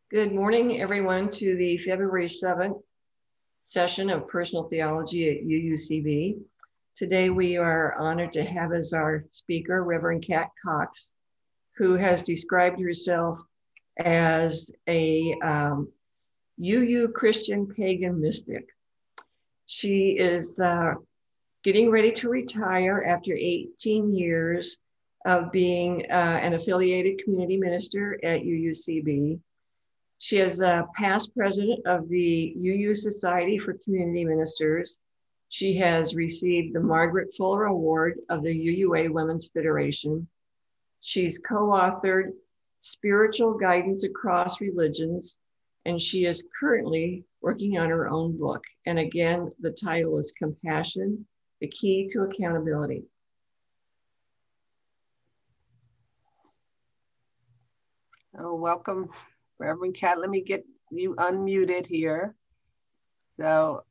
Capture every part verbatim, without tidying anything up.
Good morning, everyone, to the February seventh session of Personal Theology at U U C B. Today, we are honored to have as our speaker, Reverend Kat Cox, who has described herself as a um, U U Christian pagan mystic. She is uh, getting ready to retire after eighteen years of being uh, an affiliated community minister at U U C B. She is a past president of the U U Society for Community Ministers. She has received the Margaret Fuller Award of the U U A Women's Federation. She's co-authored Spiritual Guidance Across Religions, and she is currently working on her own book. And again, the title is Compassion, the Key to Accountability. Oh, welcome, Reverend Kat. Let me get you unmuted here. So,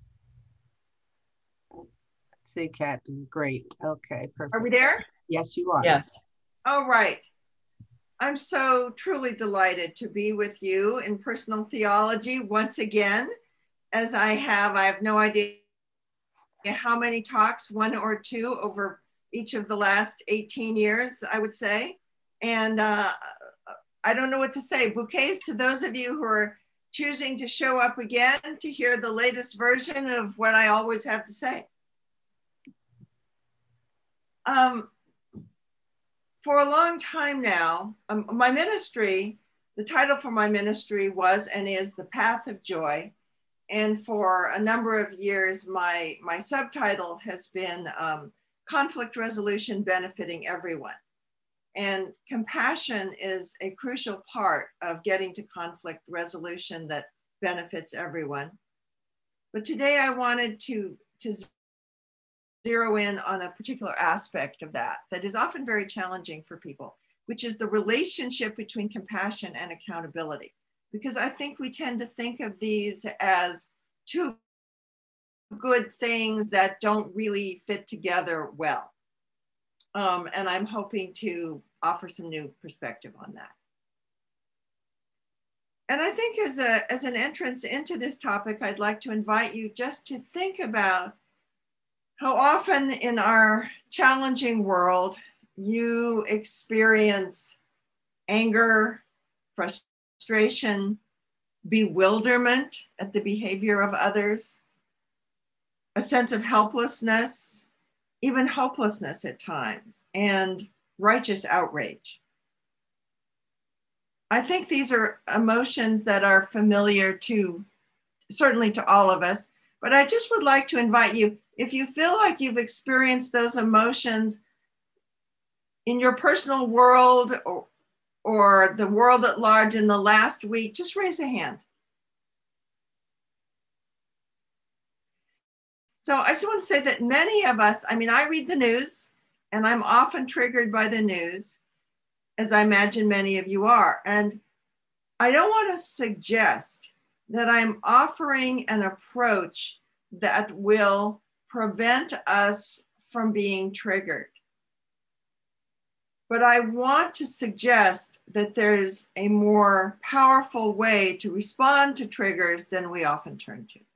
let's see, Kat, great. Okay, perfect. Are we there? Yes, you are. Yes. All right. I'm so truly delighted to be with you in Personal Theology once again, as I have, I have no idea how many talks, one or two over each of the last eighteen years, I would say. And uh, I don't know what to say. Bouquets to those of you who are choosing to show up again to hear the latest version of what I always have to say. Um, for a long time now, um, my ministry, the title for my ministry was and is The Path of Joy. And for a number of years, my, my subtitle has been um, Conflict Resolution Benefiting Everyone. And compassion is a crucial part of getting to conflict resolution that benefits everyone. But today I wanted to, to zero in on a particular aspect of that that is often very challenging for people, which is the relationship between compassion and accountability. Because I think we tend to think of these as two good things that don't really fit together well. Um, and I'm hoping to offer some new perspective on that. And I think as, a, as an entrance into this topic, I'd like to invite you just to think about how often in our challenging world, you experience anger, frustration, bewilderment at the behavior of others, a sense of helplessness, even hopelessness at times, and righteous outrage. I think these are emotions that are familiar to, certainly to all of us, but I just would like to invite you, if you feel like you've experienced those emotions in your personal world or, or the world at large in the last week, just raise a hand. So I just want to say that many of us, I mean, I read the news and I'm often triggered by the news, as I imagine many of you are. And I don't want to suggest that I'm offering an approach that will prevent us from being triggered. But I want to suggest that there's a more powerful way to respond to triggers than we often turn to.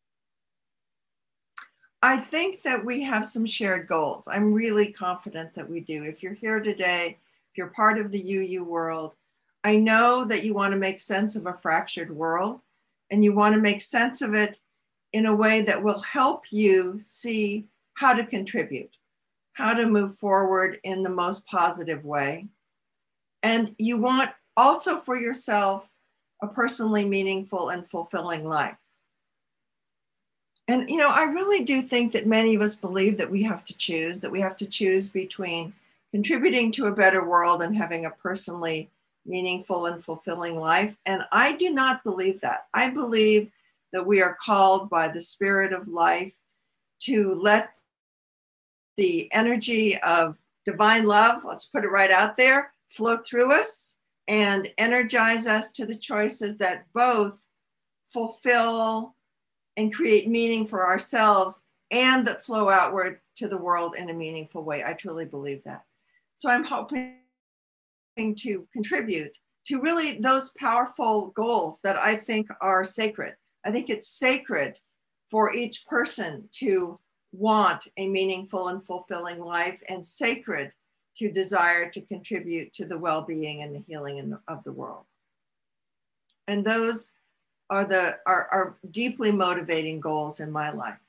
I think that we have some shared goals. I'm really confident that we do. If you're here today, if you're part of the U U world, I know that you want to make sense of a fractured world, and you want to make sense of it in a way that will help you see how to contribute, how to move forward in the most positive way. And you want also for yourself a personally meaningful and fulfilling life. And, you know, I really do think that many of us believe that we have to choose, that we have to choose between contributing to a better world and having a personally meaningful and fulfilling life. And I do not believe that. I believe that we are called by the Spirit of life to let the energy of divine love, let's put it right out there, flow through us and energize us to the choices that both fulfill and create meaning for ourselves and that flow outward to the world in a meaningful way. I truly believe that. So I'm hoping to contribute to really those powerful goals that I think are sacred. I think it's sacred for each person to want a meaningful and fulfilling life, and sacred to desire to contribute to the well-being and the healing in the, of the world. And those are the are, are deeply motivating goals in my life.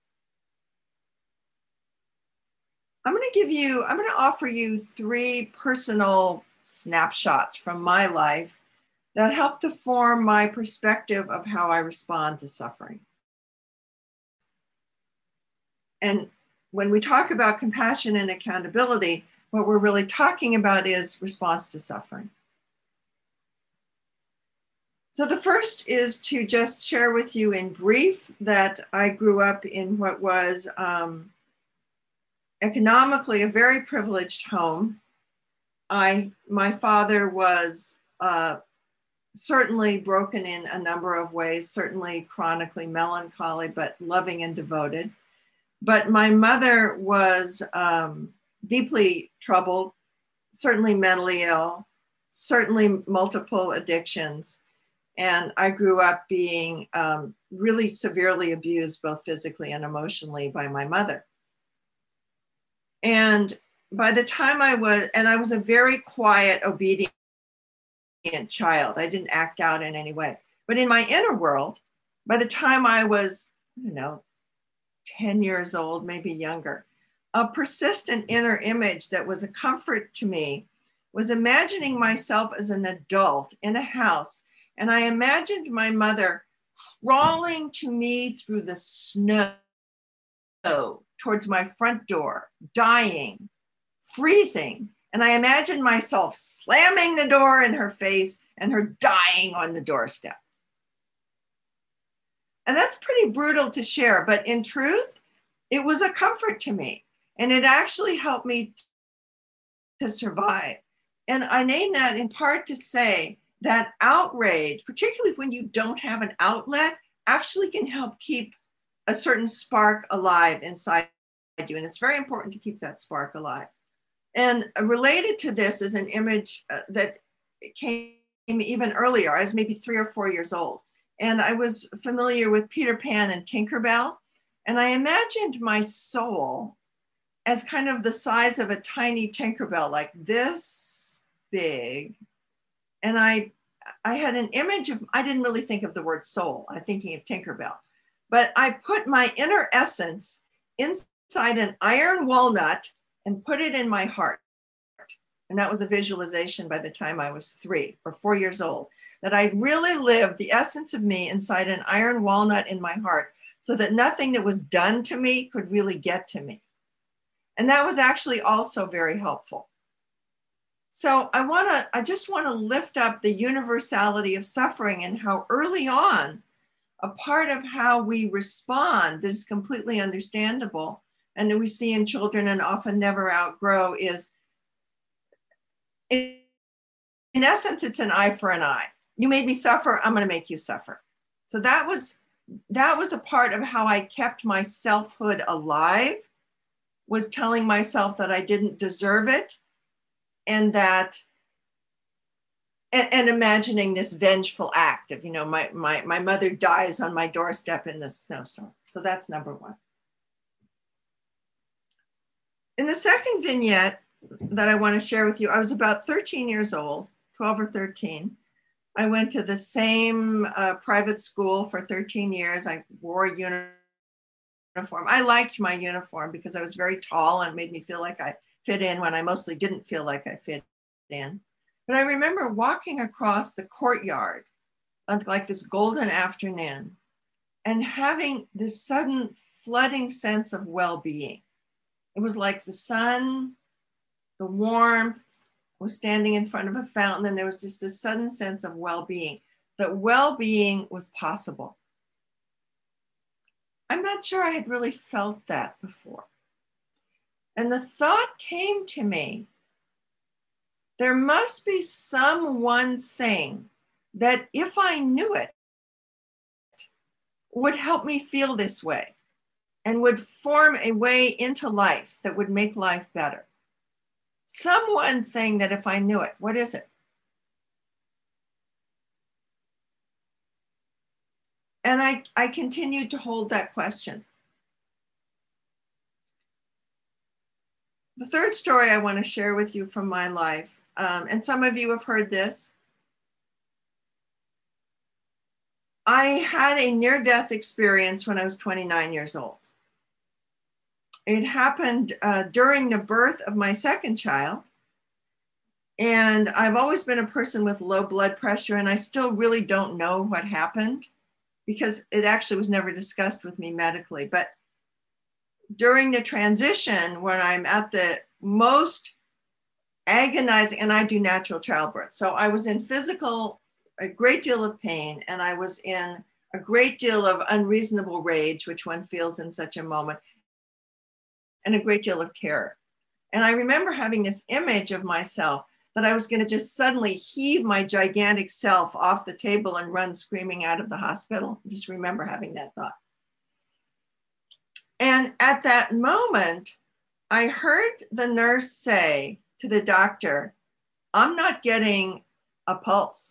I'm going to give you, I'm going to offer you three personal snapshots from my life that help to form my perspective of how I respond to suffering. And when we talk about compassion and accountability, what we're really talking about is response to suffering. So the first is to just share with you in brief that I grew up in what was um, economically a very privileged home. I, my father was uh, certainly broken in a number of ways, certainly chronically melancholy, but loving and devoted. But my mother was um, deeply troubled, certainly mentally ill, certainly multiple addictions. And I grew up being um, really severely abused, both physically and emotionally, by my mother. And by the time I was, and I was a very quiet, obedient child. I didn't act out in any way. But in my inner world, by the time I was, I don't know, ten years old, maybe younger, a persistent inner image that was a comfort to me was imagining myself as an adult in a house. And I imagined my mother crawling to me through the snow towards my front door, dying, freezing. And I imagined myself slamming the door in her face and her dying on the doorstep. And that's pretty brutal to share, but in truth, it was a comfort to me. And it actually helped me to survive. And I name that in part to say that outrage, particularly when you don't have an outlet, actually can help keep a certain spark alive inside you. And it's very important to keep that spark alive. And related to this is an image uh, that came even earlier. I was maybe three or four years old. And I was familiar with Peter Pan and Tinkerbell. And I imagined my soul as kind of the size of a tiny Tinkerbell, like this big. And I, I had an image of, I didn't really think of the word soul. I'm thinking of Tinkerbell. But I put my inner essence inside an iron walnut and put it in my heart. And that was a visualization by the time I was three or four years old, that I really lived the essence of me inside an iron walnut in my heart, so that nothing that was done to me could really get to me. And that was actually also very helpful. So I want to, I just want to lift up the universality of suffering and how early on, a part of how we respond that is completely understandable and that we see in children and often never outgrow is, in, in essence, it's an eye for an eye. You made me suffer, I'm going to make you suffer. So that was, that was a part of how I kept my selfhood alive, was telling myself that I didn't deserve it, and that, and, and imagining this vengeful act of, you know, my, my, my mother dies on my doorstep in the snowstorm. So that's number one. In the second vignette that I want to share with you, I was about thirteen years old, twelve or thirteen. I went to the same uh, private school for thirteen years. I wore a uniform. I liked my uniform because I was very tall and made me feel like I fit in when I mostly didn't feel like I fit in. But I remember walking across the courtyard on like this golden afternoon and having this sudden flooding sense of well-being. It was like the sun, the warmth, was standing in front of a fountain, and there was just this sudden sense of well-being, that well-being was possible. I'm not sure I had really felt that before. And the thought came to me, there must be some one thing that if I knew it, would help me feel this way and would form a way into life that would make life better. Some one thing that if I knew it, what is it? and I, I continued to hold that question. The third story I want to share with you from my life, um, and some of you have heard this. I had a near-death experience when I was twenty-nine years old. It happened uh, during the birth of my second child. And I've always been a person with low blood pressure, and I still really don't know what happened because it actually was never discussed with me medically. But during the transition, when I'm at the most agonizing, and I do natural childbirth. So I was in physical, a great deal of pain, and I was in a great deal of unreasonable rage, which one feels in such a moment, and a great deal of terror. And I remember having this image of myself that I was going to just suddenly heave my gigantic self off the table and run screaming out of the hospital. I just remember having that thought. And at that moment, I heard the nurse say to the doctor, "I'm not getting a pulse."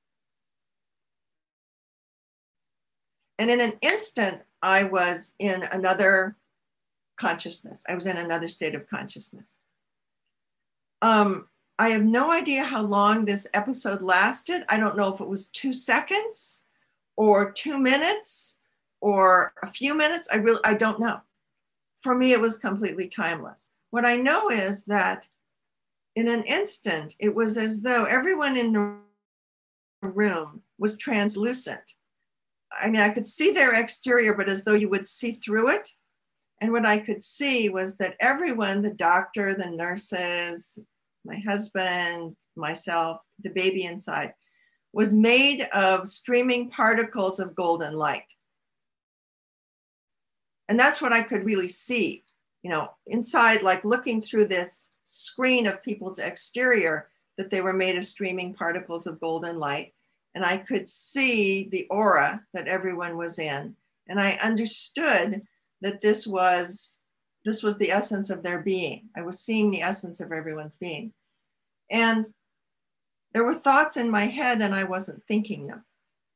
And in an instant, I was in another consciousness. I was in another state of consciousness. Um, I have no idea how long this episode lasted. I don't know if it was two seconds or two minutes or a few minutes. I really, I don't know. For me, it was completely timeless. What I know is that in an instant, it was as though everyone in the room was translucent. I mean, I could see their exterior, but as though you would see through it. And what I could see was that everyone, the doctor, the nurses, my husband, myself, the baby inside, was made of streaming particles of golden light. And that's what I could really see, you know, inside, like looking through this screen of people's exterior, that they were made of streaming particles of golden light. And I could see the aura that everyone was in. And I understood that this was, this was the essence of their being. I was seeing the essence of everyone's being. And there were thoughts in my head and I wasn't thinking them.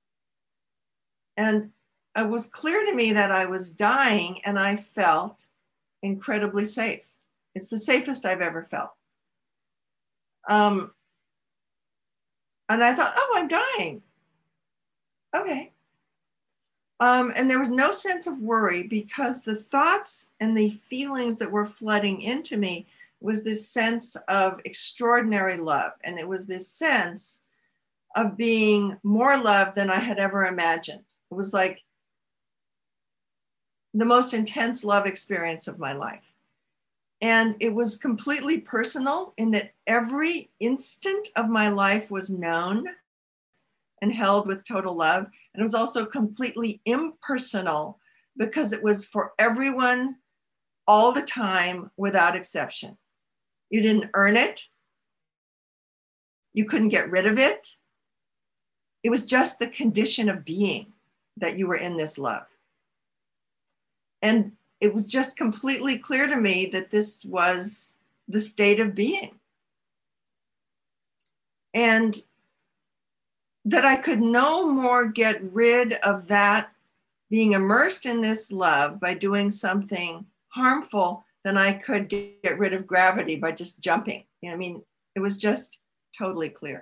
And it was clear to me that I was dying and I felt incredibly safe. It's the safest I've ever felt. Um, and I thought, oh, I'm dying. Okay. Um, and there was no sense of worry because the thoughts and the feelings that were flooding into me was this sense of extraordinary love. And it was this sense of being more loved than I had ever imagined. It was like the most intense love experience of my life. And it was completely personal in that every instant of my life was known and held with total love. And it was also completely impersonal because it was for everyone all the time without exception. You didn't earn it. You couldn't get rid of it. It was just the condition of being that you were in this love. And it was just completely clear to me that this was the state of being. And that I could no more get rid of that being immersed in this love by doing something harmful than I could get rid of gravity by just jumping. You know, I mean, it was just totally clear.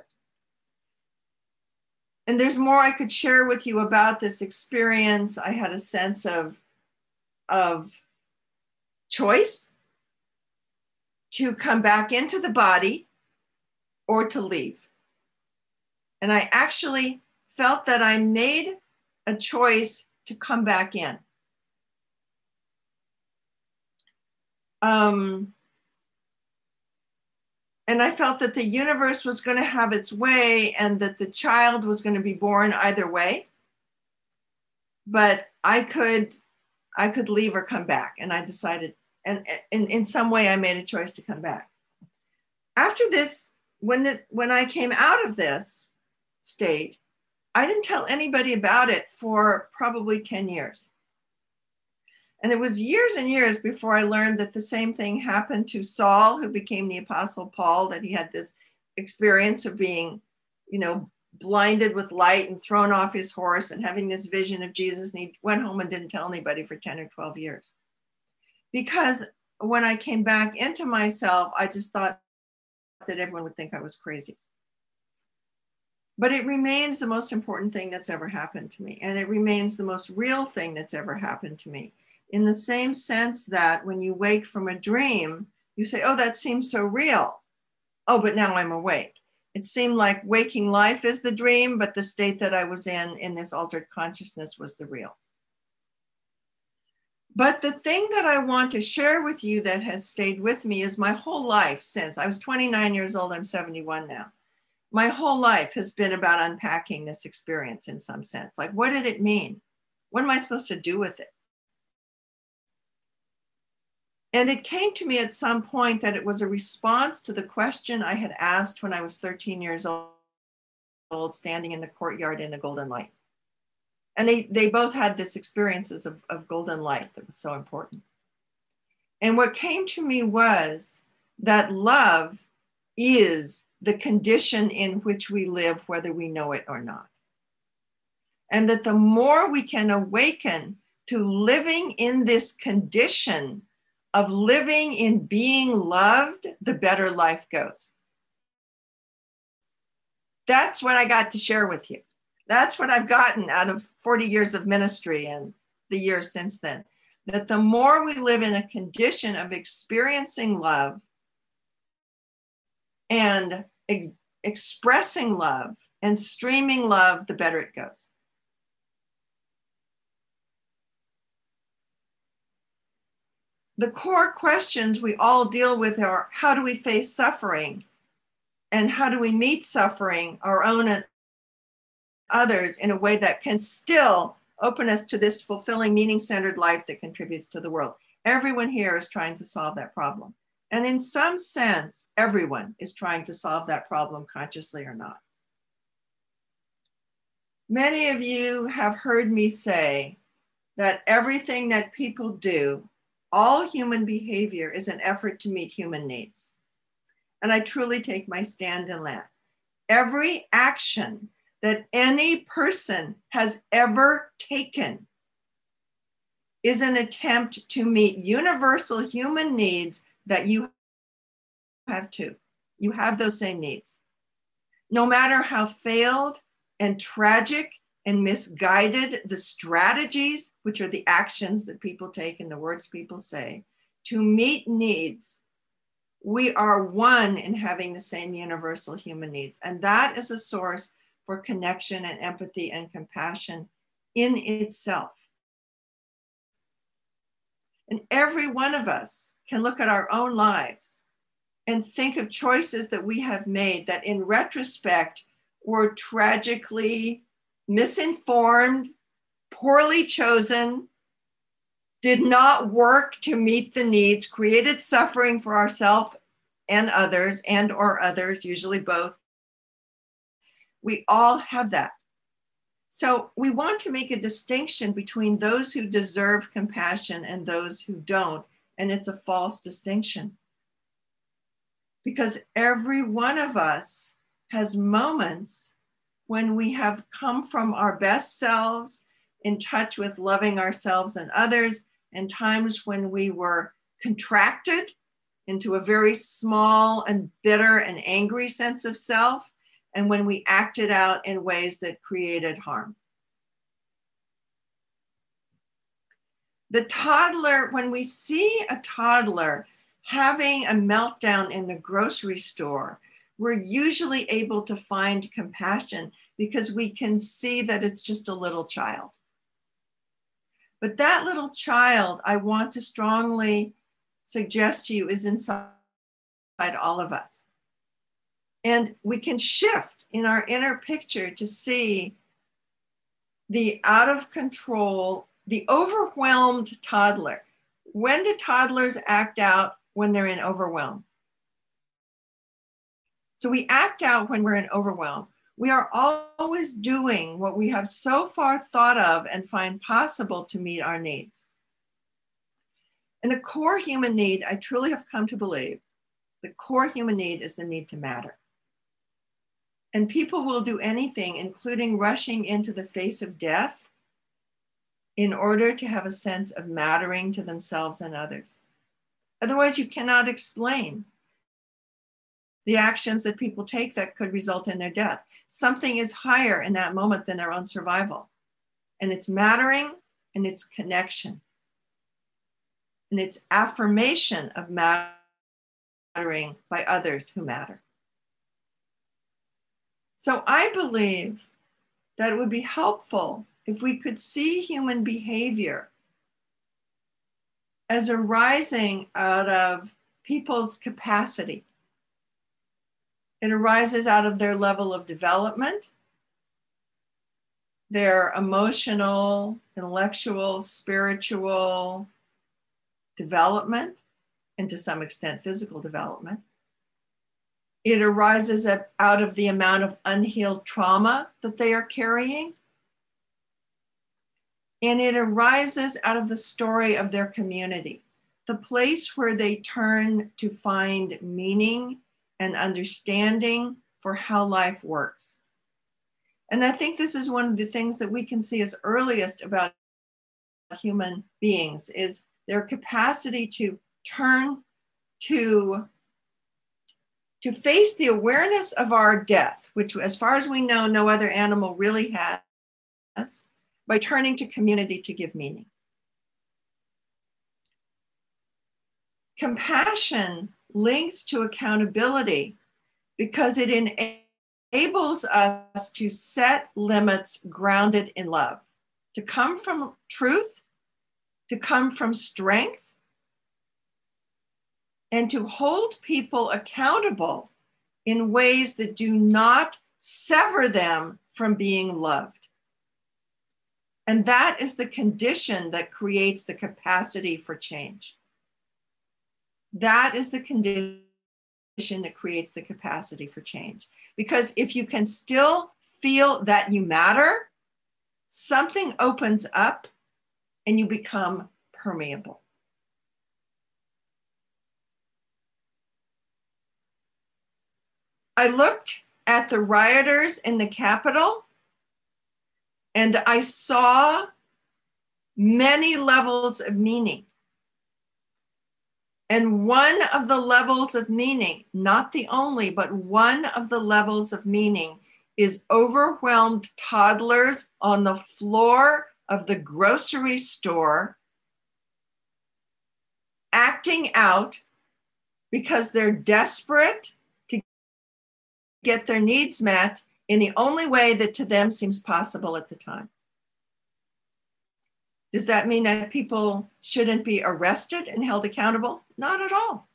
And there's more I could share with you about this experience. I had a sense of, of choice to come back into the body or to leave. And I actually felt that I made a choice to come back in. Um, and I felt that the universe was going to have its way and that the child was going to be born either way. But I could, I could leave or come back. And I decided, and in, in some way I made a choice to come back. After this, when, the, when I came out of this state, I didn't tell anybody about it for probably ten years. And it was years and years before I learned that the same thing happened to Saul, who became the Apostle Paul, that he had this experience of being, you know, blinded with light and thrown off his horse and having this vision of Jesus. And he went home and didn't tell anybody for ten or twelve years. Because when I came back into myself, I just thought that everyone would think I was crazy. But it remains the most important thing that's ever happened to me. And it remains the most real thing that's ever happened to me. In the same sense that when you wake from a dream, you say, oh, that seems so real. Oh, but now I'm awake. It seemed like waking life is the dream, but the state that I was in, in this altered consciousness, was the real. But the thing that I want to share with you that has stayed with me is my whole life since. I was twenty-nine years old, I'm seventy-one now. My whole life has been about unpacking this experience in some sense. Like, what did it mean? What am I supposed to do with it? And it came to me at some point that it was a response to the question I had asked when I was thirteen years old, standing in the courtyard in the golden light. And they, they both had this experiences of, of golden light that was so important. And what came to me was that love is the condition in which we live, whether we know it or not. And that the more we can awaken to living in this condition of living in being loved, the better life goes. That's what I got to share with you. That's what I've gotten out of forty years of ministry and the years since then. That the more we live in a condition of experiencing love and ex- expressing love and streaming love, the better it goes. The core questions we all deal with are, how do we face suffering? And how do we meet suffering, our own and others, in a way that can still open us to this fulfilling, meaning-centered life that contributes to the world? Everyone here is trying to solve that problem. And in some sense, everyone is trying to solve that problem, consciously or not. Many of you have heard me say that everything that people do, all human behavior, is an effort to meet human needs. And I truly take my stand in that. Every action that any person has ever taken is an attempt to meet universal human needs that you have too. You have those same needs. No matter how failed and tragic and misguided the strategies, which are the actions that people take and the words people say, to meet needs, we are one in having the same universal human needs. And that is a source for connection and empathy and compassion in itself. And every one of us can look at our own lives and think of choices that we have made that in retrospect were tragically misinformed, poorly chosen, did not work to meet the needs, created suffering for ourselves and others, and or others, usually both. We all have that. So we want to make a distinction between those who deserve compassion and those who don't, and it's a false distinction. Because every one of us has moments when we have come from our best selves, in touch with loving ourselves and others, and times when we were contracted into a very small and bitter and angry sense of self, and when we acted out in ways that created harm. The toddler, when we see a toddler having a meltdown in the grocery store, we're usually able to find compassion because we can see that it's just a little child. But that little child, I want to strongly suggest to you, is inside all of us. And we can shift in our inner picture to see the out of control, the overwhelmed toddler. When do toddlers act out? When they're in overwhelm. So we act out when we're in overwhelm. We are always doing what we have so far thought of and find possible to meet our needs. And the core human need, I truly have come to believe, the core human need is the need to matter. And people will do anything, including rushing into the face of death, in order to have a sense of mattering to themselves and others. Otherwise, you cannot explain the actions that people take that could result in their death. Something is higher in that moment than their own survival. And it's mattering and it's connection. And it's affirmation of mattering by others who matter. So I believe that it would be helpful if we could see human behavior as arising out of people's capacity. It arises out of their level of development, their emotional, intellectual, spiritual development, and to some extent physical development. It arises out of the amount of unhealed trauma that they are carrying. And it arises out of the story of their community, the place where they turn to find meaning and understanding for how life works. And I think this is one of the things that we can see as earliest about human beings is their capacity to turn to, to face the awareness of our death, which as far as we know, no other animal really has, by turning to community to give meaning. Compassion links to accountability because it enables us to set limits grounded in love, to come from truth, to come from strength, and to hold people accountable in ways that do not sever them from being loved. And that is the condition that creates the capacity for change. That is the condition that creates the capacity for change. Because if you can still feel that you matter, something opens up and you become permeable. I looked at the rioters in the Capitol and I saw many levels of meaning. And one of the levels of meaning, not the only, but one of the levels of meaning is overwhelmed toddlers on the floor of the grocery store acting out because they're desperate to get their needs met in the only way that to them seems possible at the time. Does that mean that people shouldn't be arrested and held accountable? Not at all.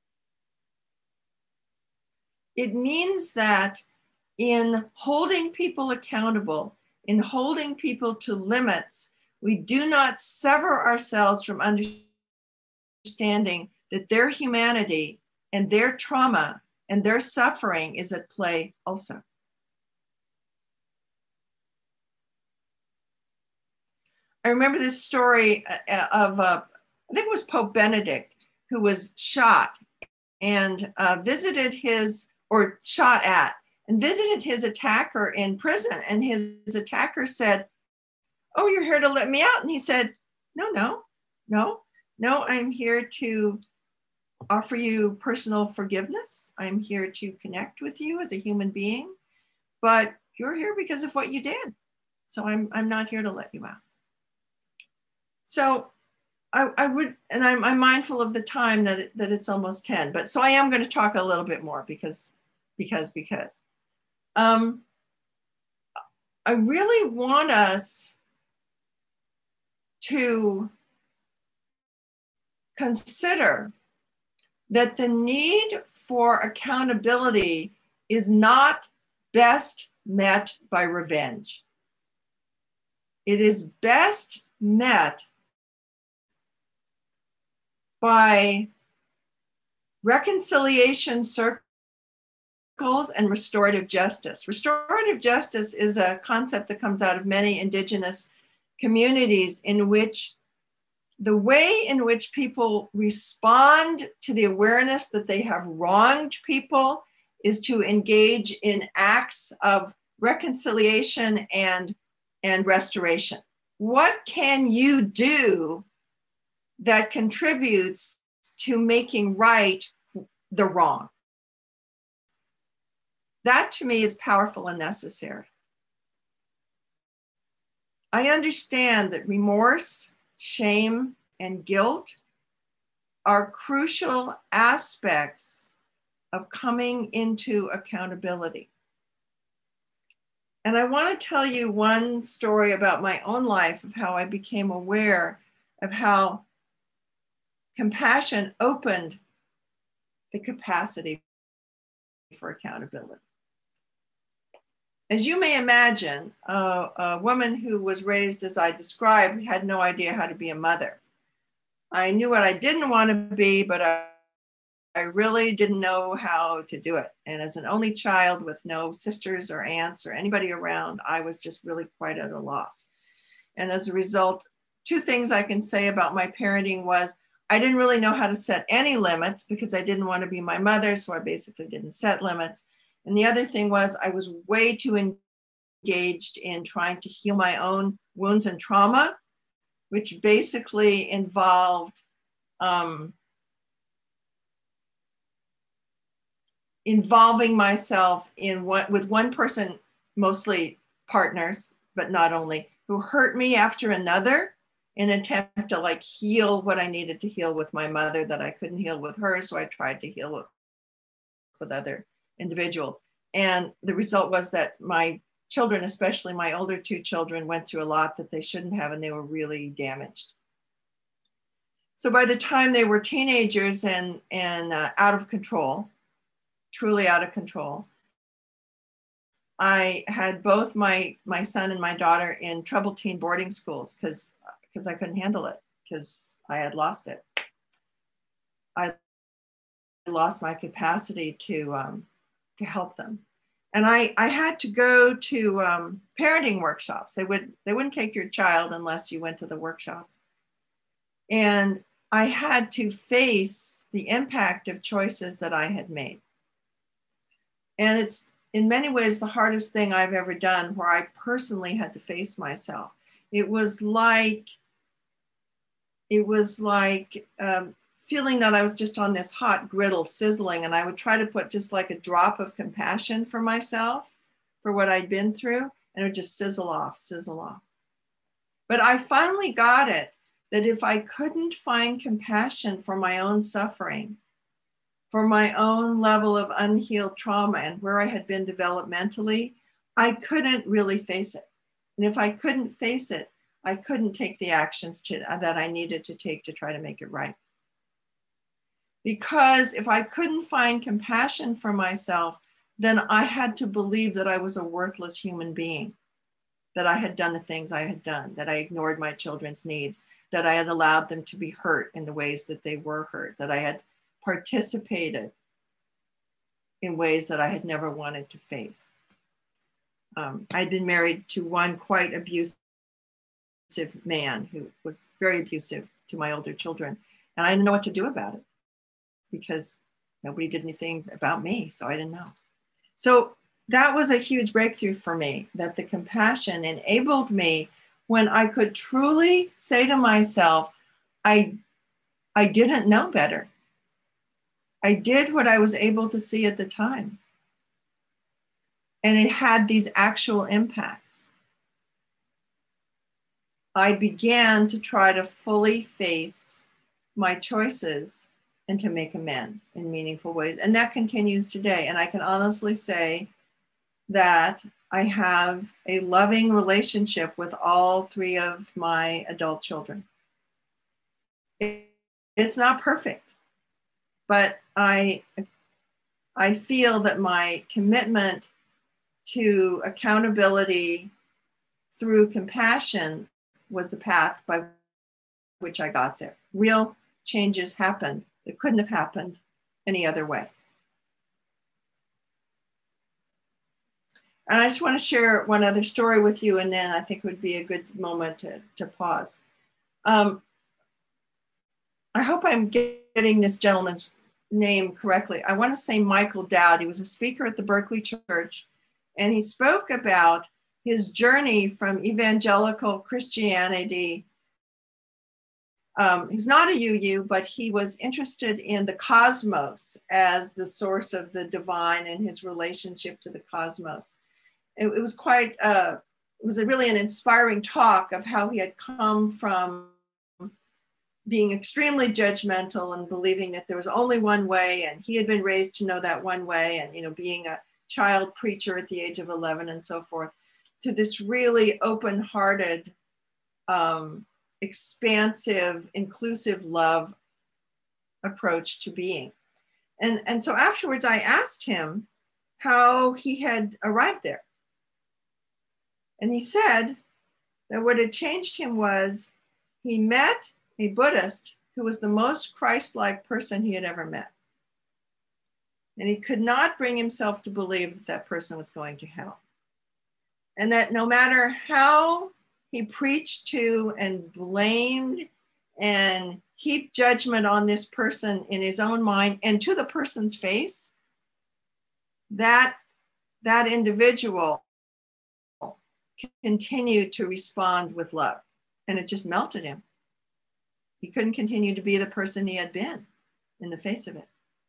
It means that in holding people accountable, in holding people to limits, we do not sever ourselves from understanding that their humanity and their trauma and their suffering is at play also. I remember this story of, uh, I think it was Pope Benedict, who was shot and uh, visited his, or shot at, and visited his attacker in prison. And his, his attacker said, "Oh, you're here to let me out." And he said, no, no, no, no, I'm here to offer you personal forgiveness. I'm here to connect with you as a human being, but you're here because of what you did. So I'm, I'm not here to let you out. So I, I would, and I'm, I'm mindful of the time that, it, that it's almost ten, but so I am going to talk a little bit more because, because, because. Um, I really want us to consider that the need for accountability is not best met by revenge. It is best met by reconciliation circles and restorative justice. Restorative justice is a concept that comes out of many indigenous communities in which the way in which people respond to the awareness that they have wronged people is to engage in acts of reconciliation and, and restoration. What can you do that contributes to making right the wrong? That to me is powerful and necessary. I understand that remorse, shame, and guilt are crucial aspects of coming into accountability. And I want to tell you one story about my own life of how I became aware of how compassion opened the capacity for accountability. As you may imagine, uh, a woman who was raised as I described had no idea how to be a mother. I knew what I didn't want to be, but I, I really didn't know how to do it. And as an only child with no sisters or aunts or anybody around, I was just really quite at a loss. And as a result, two things I can say about my parenting was I didn't really know how to set any limits because I didn't want to be my mother, so I basically didn't set limits. And the other thing was I was way too engaged in trying to heal my own wounds and trauma, which basically involved um, involving myself in what with one person, mostly partners, but not only, who hurt me after another in an attempt to like heal what I needed to heal with my mother that I couldn't heal with her. So I tried to heal with, with other individuals. And the result was that my children, especially my older two children, went through a lot that they shouldn't have, and they were really damaged. So by the time they were teenagers and, and uh, out of control, truly out of control, I had both my, my son and my daughter in troubled teen boarding schools because because I couldn't handle it, because I had lost it. I lost my capacity to, um, to help them. And I, I had to go to um, parenting workshops. They, would, they wouldn't take your child unless you went to the workshops. And I had to face the impact of choices that I had made. And it's in many ways the hardest thing I've ever done, where I personally had to face myself. It was like, it was like um, feeling that I was just on this hot griddle sizzling, and I would try to put just like a drop of compassion for myself, for what I'd been through, and it would just sizzle off, sizzle off. But I finally got it, that if I couldn't find compassion for my own suffering, for my own level of unhealed trauma and where I had been developmentally, I couldn't really face it. And if I couldn't face it, I couldn't take the actions to, uh, that I needed to take to try to make it right. Because if I couldn't find compassion for myself, then I had to believe that I was a worthless human being, that I had done the things I had done, that I ignored my children's needs, that I had allowed them to be hurt in the ways that they were hurt, that I had participated in ways that I had never wanted to face. Um, I'd been married to one quite abusive man who was very abusive to my older children. And I didn't know what to do about it because nobody did anything about me, so I didn't know. So that was a huge breakthrough for me, that the compassion enabled me when I could truly say to myself, I, I didn't know better. I did what I was able to see at the time. And it had these actual impacts. I began to try to fully face my choices and to make amends in meaningful ways. And that continues today. And I can honestly say that I have a loving relationship with all three of my adult children. It, it's not perfect, but I, I feel that my commitment to accountability through compassion was the path by which I got there. Real changes happened that couldn't have happened any other way. And I just want to share one other story with you, and then I think it would be a good moment to, to pause. Um, I hope I'm getting this gentleman's name correctly. I want to say Michael Dowd. He was a speaker at the Berkeley Church, and he spoke about his journey from evangelical Christianity. Um, he was not a U U, but he was interested in the cosmos as the source of the divine and his relationship to the cosmos. It, it was quite, uh, it was a really an inspiring talk of how he had come from being extremely judgmental and believing that there was only one way, and he had been raised to know that one way, and, you know, being a child preacher at the age of eleven and so forth, to this really open-hearted, um, expansive, inclusive love approach to being. And, and so afterwards I asked him how he had arrived there. And he said that what had changed him was he met a Buddhist who was the most Christ-like person he had ever met. And he could not bring himself to believe that that person was going to hell. And that no matter how he preached to and blamed and heaped judgment on this person in his own mind and to the person's face, that, that individual continued to respond with love. And it just melted him. He couldn't continue to be the person he had been in the face of it.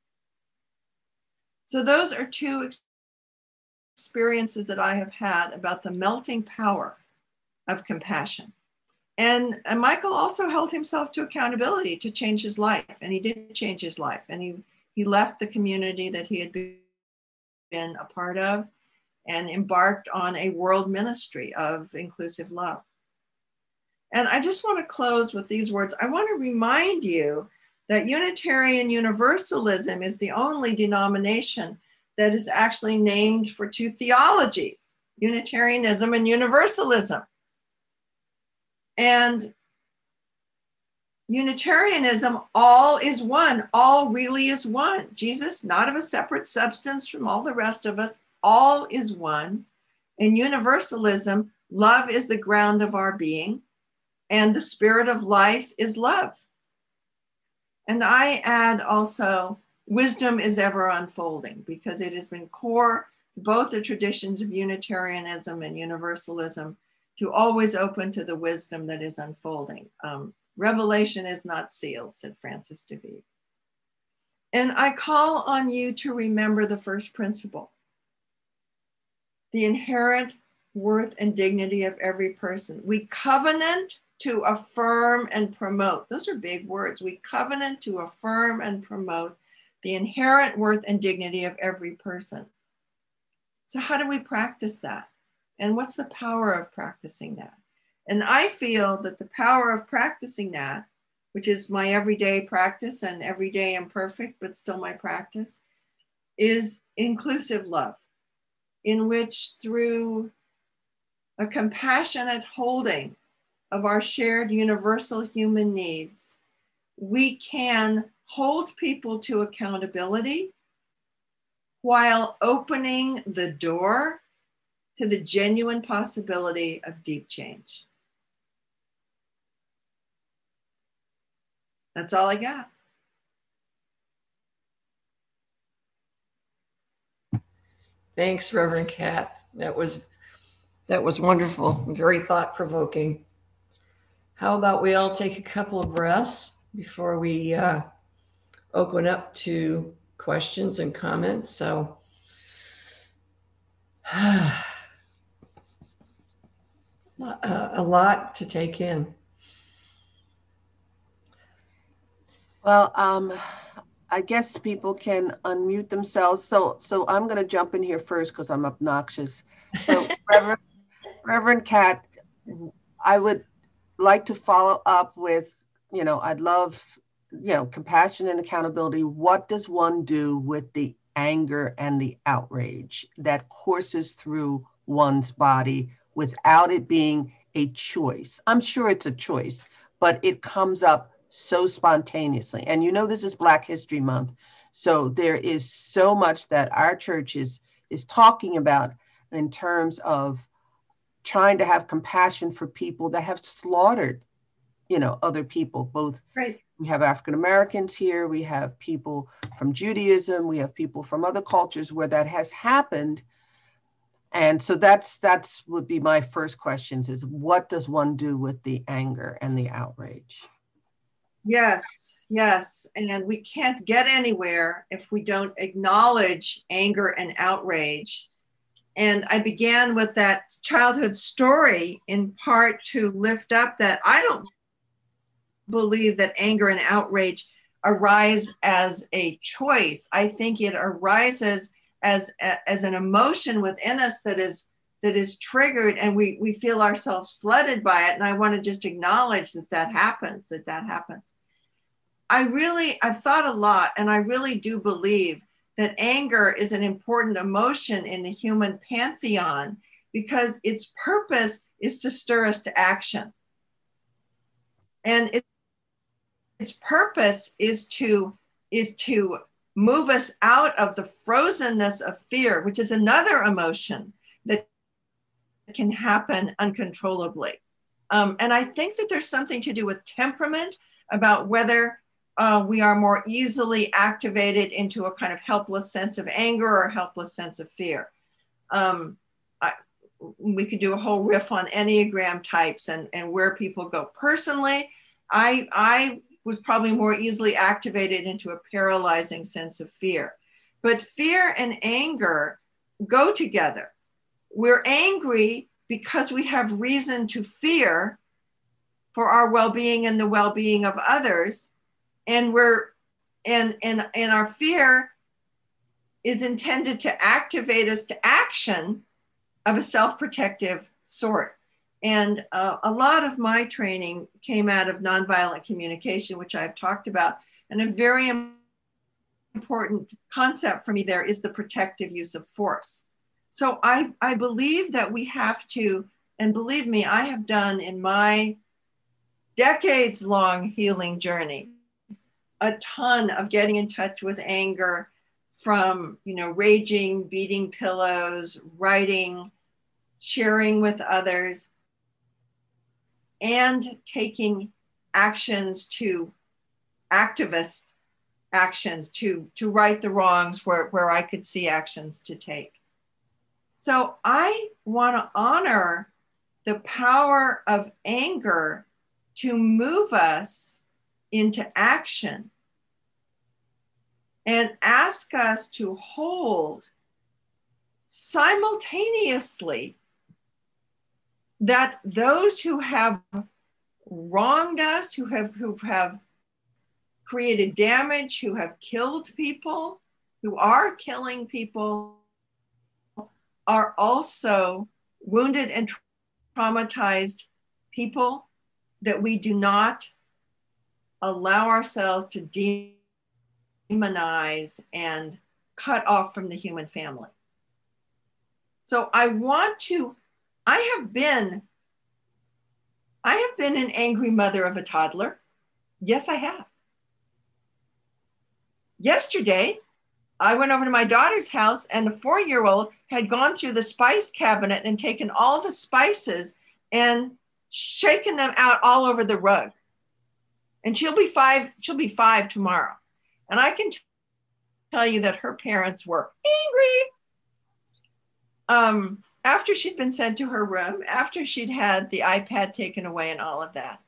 So those are two experiences that I have had about the melting power of compassion. And, and Michael also held himself to accountability to change his life. And he did change his life. And he, he left the community that he had been a part of and embarked on a world ministry of inclusive love. And I just want to close with these words. I want to remind you that Unitarian Universalism is the only denomination that is actually named for two theologies, Unitarianism and Universalism. And Unitarianism, all is one, all really is one. Jesus, not of a separate substance from all the rest of us, all is one. In Universalism, love is the ground of our being, and the spirit of life is love. And I add also, wisdom is ever unfolding, because it has been core to both the traditions of Unitarianism and Universalism to always open to the wisdom that is unfolding. Um, Revelation is not sealed, said Francis de Vive. And I call on you to remember the first principle, the inherent worth and dignity of every person. We covenant to affirm and promote. Those are big words. We covenant to affirm and promote the inherent worth and dignity of every person. So how do we practice that? And what's the power of practicing that? And I feel that the power of practicing that, which is my everyday practice and everyday imperfect, but still my practice, is inclusive love, in which through a compassionate holding of our shared universal human needs, we can hold people to accountability while opening the door to the genuine possibility of deep change. That's all I got. Thanks, Reverend Kat. That was, that was wonderful, very thought-provoking. How about we all take a couple of breaths before we uh, open up to questions and comments? So, a lot to take in. Well, um, I guess people can unmute themselves. So, so I'm going to jump in here first because I'm obnoxious. So, Reverend, Reverend Kat, I would like to follow up with, you know, I'd love, you know, compassion and accountability. What does one do with the anger and the outrage that courses through one's body without it being a choice? I'm sure it's a choice, but it comes up so spontaneously. And you know, this is Black History Month. So there is so much that our church is, is talking about in terms of trying to have compassion for people that have slaughtered you know, other people, both. Right. We have African Americans here, we have people from Judaism, we have people from other cultures where that has happened. And so that's that's would be my first questions is what does one do with the anger and the outrage? Yes, yes. And we can't get anywhere if we don't acknowledge anger and outrage. And I began with that childhood story in part to lift up that I don't believe that anger and outrage arise as a choice. I think it arises as, as an emotion within us that is that is triggered, and we, we feel ourselves flooded by it. And I want to just acknowledge that that happens, that that happens. I really, I've thought a lot, and I really do believe that anger is an important emotion in the human pantheon because its purpose is to stir us to action. And it, its purpose is to, is to move us out of the frozenness of fear, which is another emotion that can happen uncontrollably. Um, and I think that there's something to do with temperament, about whether uh, we are more easily activated into a kind of helpless sense of anger or helpless sense of fear. Um, I, we could do a whole riff on Enneagram types and, and where people go. Personally, I, I was probably more easily activated into a paralyzing sense of fear. But fear and anger go together. We're angry because we have reason to fear for our well-being and the well-being of others. And we're and, and, and our fear is intended to activate us to action of a self-protective sort. And uh, a lot of my training came out of nonviolent communication, which I've talked about. And a very important concept for me there is the protective use of force. So I, I believe that we have to, and believe me, I have done in my decades long healing journey, a ton of getting in touch with anger from, you know, raging, beating pillows, writing, sharing with others, and taking actions to activist actions to, to right the wrongs where, where I could see actions to take. So I want to honor the power of anger to move us into action and ask us to hold simultaneously that those who have wronged us, who have, who have created damage, who have killed people, who are killing people, are also wounded and traumatized people that we do not allow ourselves to demonize and cut off from the human family. So I want to, I have been, I have been an angry mother of a toddler. Yes, I have. Yesterday, I went over to my daughter's house and the four-year-old had gone through the spice cabinet and taken all the spices and shaken them out all over the rug. And she'll be five, she'll be five tomorrow. And I can t- tell you that her parents were angry. Um, after she'd been sent to her room, after she'd had the iPad taken away and all of that,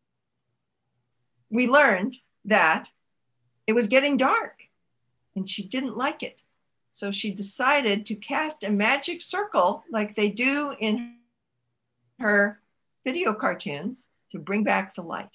we learned that it was getting dark and she didn't like it. So she decided to cast a magic circle like they do in her video cartoons to bring back the light.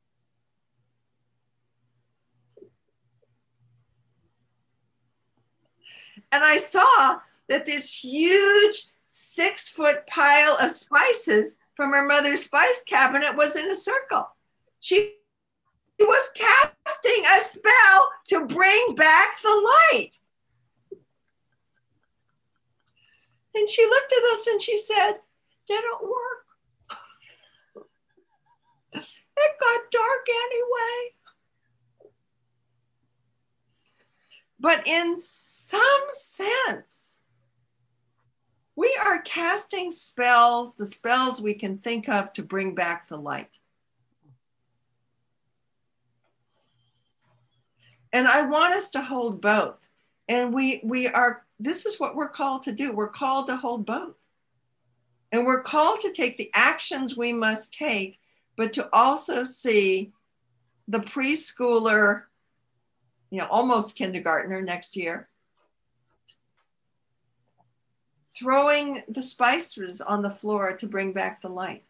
And I saw that this huge six foot pile of spices from her mother's spice cabinet was in a circle. She was casting a spell to bring back the light. And she looked at us and she said, "Didn't work. It got dark anyway." But in some sense, we are casting spells, the spells we can think of to bring back the light. And I want us to hold both. And we we are, this is what we're called to do. We're called to hold both. And we're called to take the actions we must take, but to also see the preschooler, you know, almost kindergartner next year, throwing the spices on the floor to bring back the light.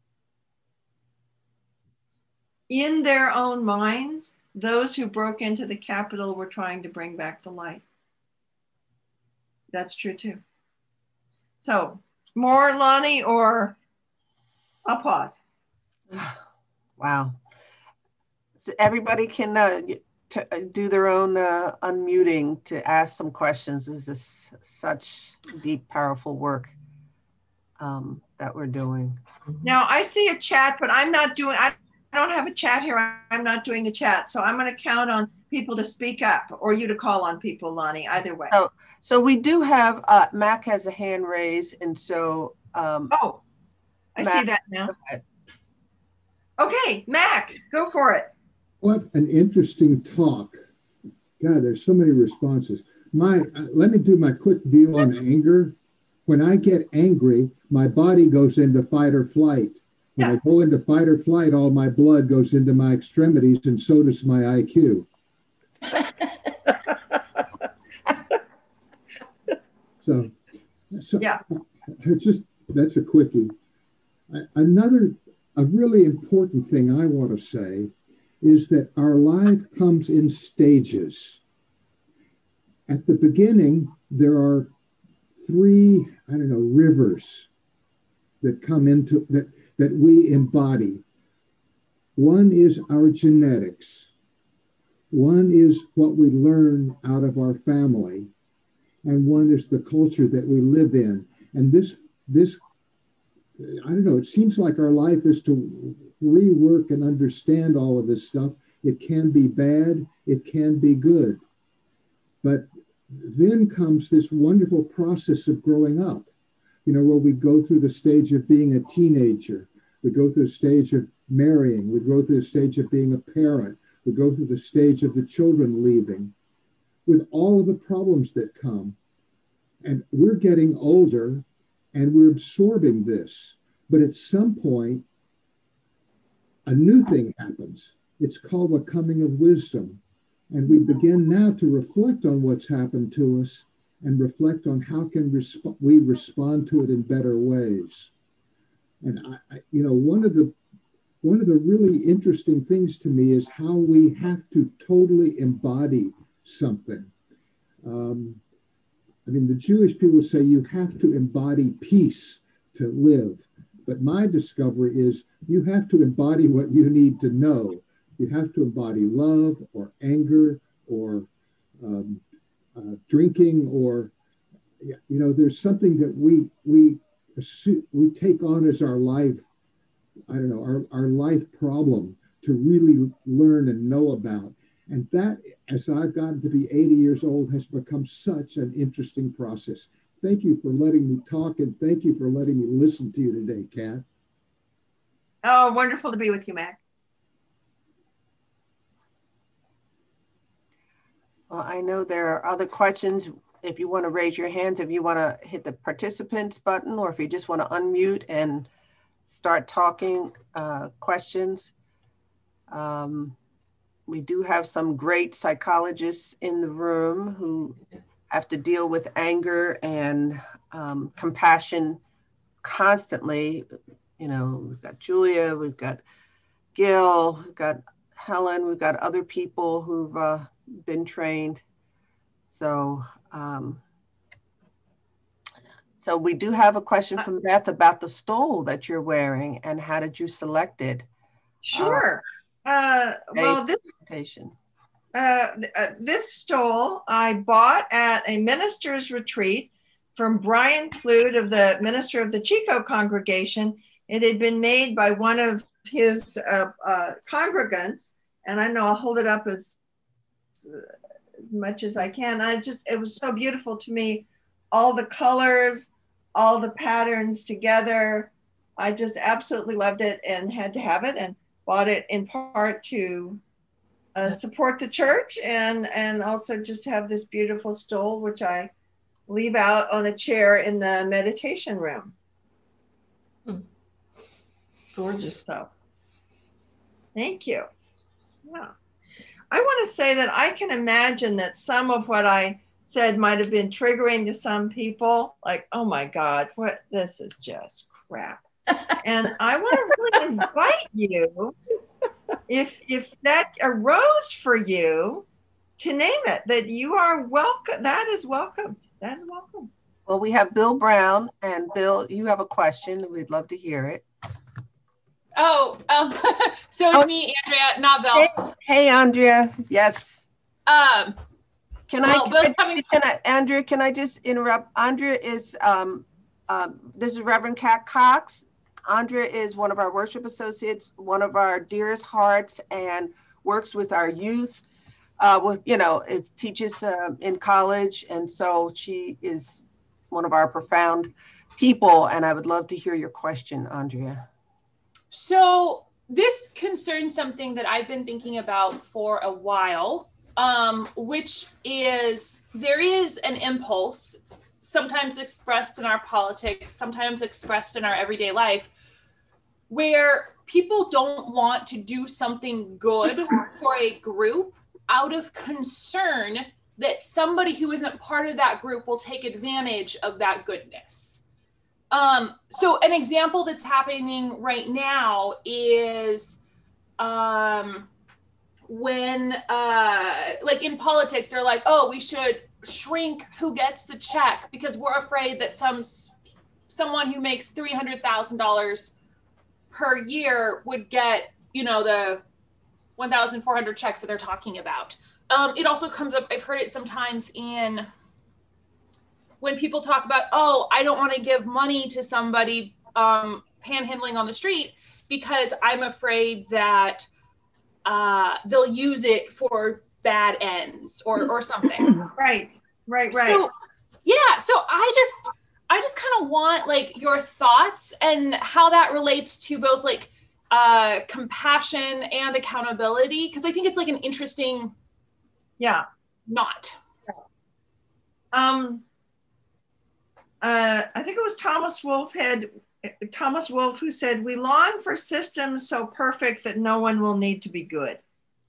In their own minds, those who broke into the Capitol were trying to bring back the light. That's true too. So more, Lonnie, or I'll pause. Wow. So everybody can uh, t- do their own uh, unmuting to ask some questions. This is such deep, powerful work um, that we're doing. Now I see a chat, but I'm not doing, I don't have a chat here. I'm not doing the chat. So I'm going to count on people to speak up or you to call on people, Lonnie, either way. So, so we do have, uh, Mac has a hand raised. And so. Um, oh, I Mac, see that now. Okay, Mac, go for it. What an interesting talk. God, there's so many responses. My, uh, let me do my quick view on anger. When I get angry, my body goes into fight or flight. When yes. I go into fight or flight, all my blood goes into my extremities, and so does my I Q. so, so yeah. just that's a quickie. Another, a really important thing I want to say is that our life comes in stages. At the beginning, there are three, I don't know, rivers that come into, that, that we embody. One is our genetics. One is what we learn out of our family. And one is the culture that we live in. And this, this, I don't know, it seems like our life is to rework and understand all of this stuff. It can be bad, it can be good. But then comes this wonderful process of growing up, you know, where we go through the stage of being a teenager, we go through the stage of marrying, we go through the stage of being a parent, we go through the stage of the children leaving, with all of the problems that come. And we're getting older and we're absorbing this. But at some point, a new thing happens. It's called the coming of wisdom. And we begin now to reflect on what's happened to us and reflect on how can resp- we respond to it in better ways. And I, I, you know, one of the one of the really interesting things to me is how we have to totally embody something. Um, I mean, the Jewish people say you have to embody peace to live. But my discovery is you have to embody what you need to know. You have to embody love or anger or um, uh, drinking or, you know, there's something that we we assume, we take on as our life, I don't know, our, our life problem to really learn and know about. And that, as I've gotten to be eighty years old, has become such an interesting process. Thank you for letting me talk, and thank you for letting me listen to you today, Kat. Oh, wonderful to be with you, Mac. Well, I know there are other questions. If you want to raise your hands, if you want to hit the participants button, or if you just want to unmute and start talking uh, questions. Um, we do have some great psychologists in the room who have to deal with anger and um, compassion constantly. You know, we've got Julia, we've got Gil, we've got Helen, we've got other people who've uh, been trained. So, um, so we do have a question from Beth about the stole that you're wearing and how did you select it? Sure. Uh, uh, well, this, uh, uh, this stole I bought at a minister's retreat from Brian Clute of the minister of the Chico congregation. It had been made by one of his uh, uh, congregants, and I know I'll hold it up as much as I can. I just, it was so beautiful to me. All the colors, all the patterns together. I just absolutely loved it and had to have it and bought it in part to uh, support the church, and, and also just have this beautiful stole, which I leave out on a chair in the meditation room. Hmm. Gorgeous. So, thank you. Yeah. I want to say that I can imagine that some of what I said might have been triggering to some people, like, oh my God, what, this is just crap. And I want to really invite you, if if that arose for you, to name it, that you are welcome. That is welcomed. That is welcomed. Well, we have Bill Brown, and Bill, you have a question. We'd love to hear it. Oh, um, so it's oh. me, Andrea, not Bill. Hey, hey, Andrea. Yes. Um, can I, well, can, I coming- can I, Andrea, can I just interrupt? Andrea is, um, um, this is Reverend Kat Cox. Andrea is one of our worship associates, one of our dearest hearts, and works with our youth. Uh, with, you know, it teaches uh, in college, and so she is one of our profound people, and I would love to hear your question, Andrea. So this concerns something that I've been thinking about for a while, um, which is there is an impulse, sometimes expressed in our politics, sometimes expressed in our everyday life, where people don't want to do something good for a group out of concern that somebody who isn't part of that group will take advantage of that goodness. Um, so an example that's happening right now is um, when, uh, like in politics, they're like, oh, we should shrink who gets the check because we're afraid that some someone who makes three hundred thousand dollars per year would get, you know, the one thousand four hundred checks that they're talking about. Um, it also comes up, I've heard it sometimes in when people talk about, oh, I don't want to give money to somebody um, panhandling on the street because I'm afraid that uh, they'll use it for bad ends or, or something. Right, right, right. So, yeah, so I just, I just kind of want like your thoughts and how that relates to both like uh, compassion and accountability, because I think it's like an interesting, yeah, knot. Um, uh, I think it was Thomas Wolfe had Thomas Wolfe who said, "We long for systems so perfect that no one will need to be good."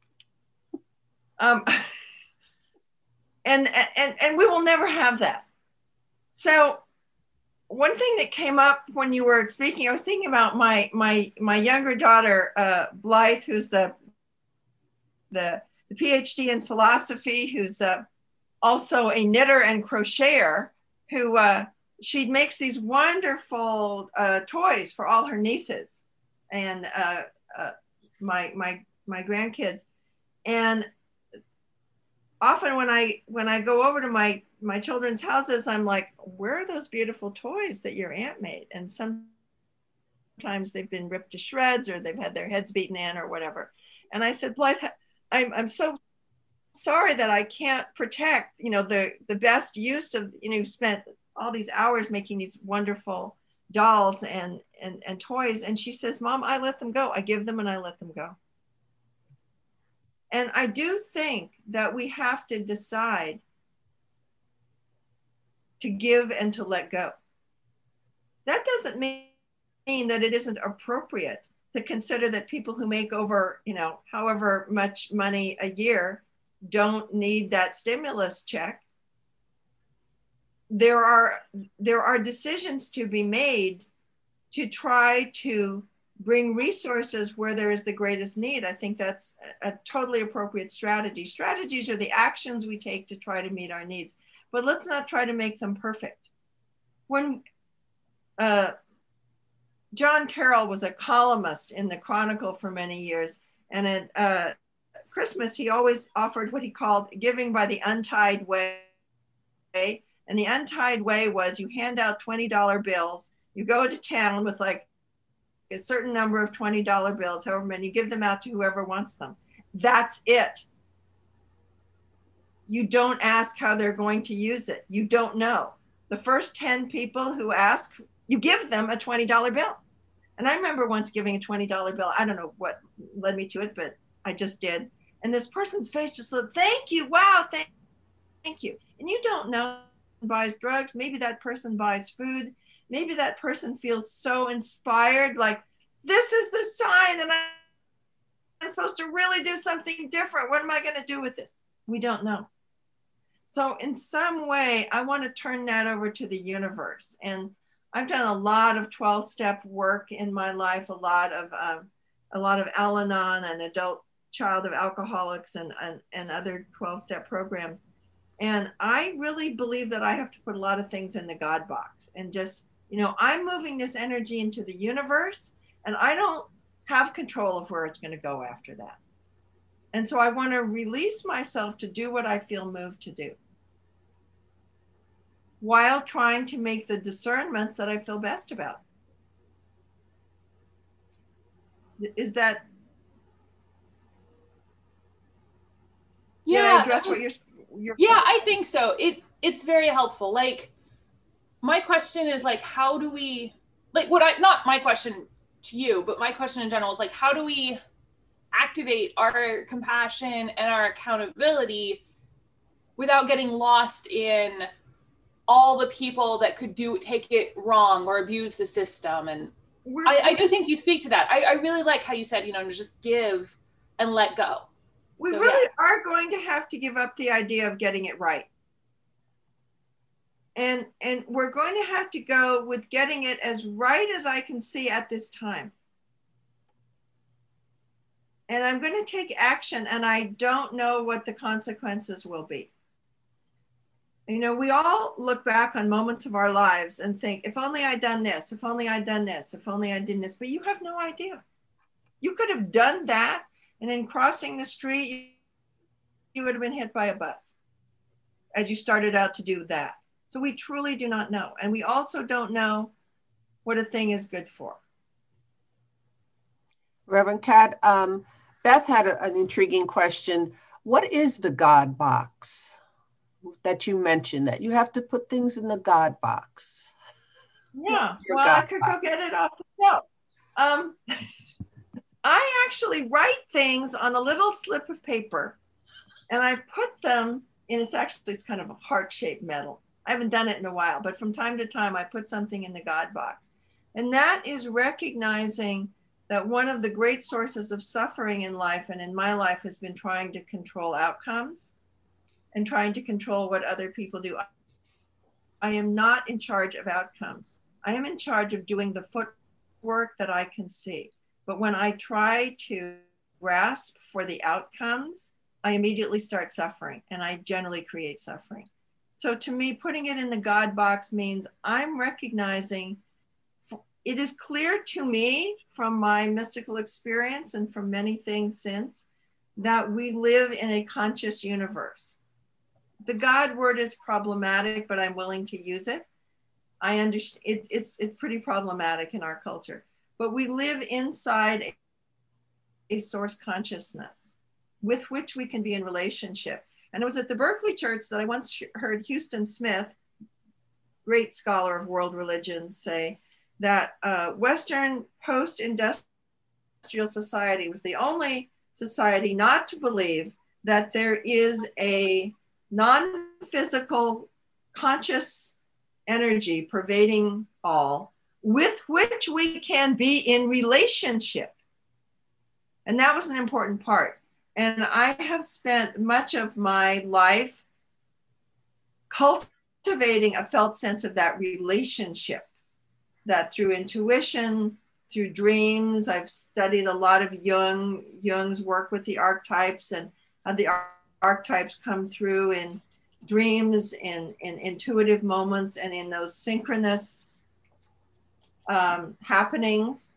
Um, and and and we will never have that. So, one thing that came up when you were speaking, I was thinking about my my my younger daughter, uh, Blythe, who's the the the PhD in philosophy, who's uh, also a knitter and crocheter, who uh, she makes these wonderful uh, toys for all her nieces and uh, uh, my my my grandkids. And often when I when I go over to my my children's houses, I'm like, where are those beautiful toys that your aunt made? And sometimes they've been ripped to shreds or they've had their heads beaten in or whatever. And I said, Blythe, I'm, I'm so sorry that I can't protect, you know, the, the best use of, you know, you've spent all these hours making these wonderful dolls and, and, and toys. And she says, Mom, I let them go. I give them and I let them go. And I do think that we have to decide to give and to let go. That doesn't mean that it isn't appropriate to consider that people who make over, you know, however much money a year don't need that stimulus check. There are, there are decisions to be made to try to bring resources where there is the greatest need. I think that's a, a totally appropriate strategy. Strategies are the actions we take to try to meet our needs, but let's not try to make them perfect. When uh, John Carroll was a columnist in the Chronicle for many years, and at uh, Christmas, he always offered what he called giving by the untied way. And the untied way was you hand out twenty dollar bills, you go to town with like a certain number of twenty dollar bills, however many, you give them out to whoever wants them. That's it. You don't ask how they're going to use it. You don't know. The first ten people who ask, you give them a twenty dollar bill. And I remember once giving a twenty dollar bill. I don't know what led me to it, but I just did. And this person's face just looked, thank you, wow, thank, thank you. And you don't know who buys drugs. Maybe that person buys food. Maybe that person feels so inspired, like, this is the sign that I'm supposed to really do something different. What am I going to do with this? We don't know. So in some way, I want to turn that over to the universe. And I've done a lot of twelve-step work in my life, a lot of um, a lot of Al-Anon and adult child of alcoholics and, and, and other twelve-step programs. And I really believe that I have to put a lot of things in the God box and just, you know, I'm moving this energy into the universe and I don't have control of where it's going to go after that. And so I want to release myself to do what I feel moved to do, while trying to make the discernments that I feel best about. Is that, yeah, did I address what you're, you're yeah, I think so. It it's very helpful. Like, my question is like, how do we, like what I, not my question to you, but my question in general is like, how do we activate our compassion and our accountability without getting lost in all the people that could do take it wrong or abuse the system? And I, I do think you speak to that. I, I really like how you said, you know, just give and let go. We So, really yeah. are going to have to give up the idea of getting it right. And, and we're going to have to go with getting it as right as I can see at this time. And I'm going to take action, and I don't know what the consequences will be. You know, we all look back on moments of our lives and think, if only I'd done this, if only I'd done this, if only I did this, but you have no idea. You could have done that, and then crossing the street, you would have been hit by a bus as you started out to do that. So we truly do not know. And we also don't know what a thing is good for. Reverend Kat, um, Beth had a, an intriguing question. What is the God box that you mentioned, that you have to put things in the God box? Yeah, Your well, God I could box. go get it off the shelf. Um, I actually write things on a little slip of paper, and I put them in, it's actually, it's kind of a heart-shaped metal. I haven't done it in a while, but from time to time, I put something in the God box. And that is recognizing that one of the great sources of suffering in life and in my life has been trying to control outcomes and trying to control what other people do. I am not in charge of outcomes. I am in charge of doing the footwork that I can see. But when I try to grasp for the outcomes, I immediately start suffering, and I generally create suffering. So to me, putting it in the God box means I'm recognizing, it is clear to me from my mystical experience and from many things since, that we live in a conscious universe. The God word is problematic, but I'm willing to use it. I understand it's, it's, it's pretty problematic in our culture, but we live inside a, a source consciousness with which we can be in relationship. And it was at the Berkeley Church that I once heard Houston Smith, great scholar of world religions, say that uh, Western post-industrial society was the only society not to believe that there is a non-physical conscious energy pervading all with which we can be in relationship. And that was an important part. And I have spent much of my life cultivating a felt sense of that relationship, that through intuition, through dreams. I've studied a lot of Jung, Jung's work with the archetypes and how the ar- archetypes come through in dreams, in, in intuitive moments, and in those synchronous um, happenings.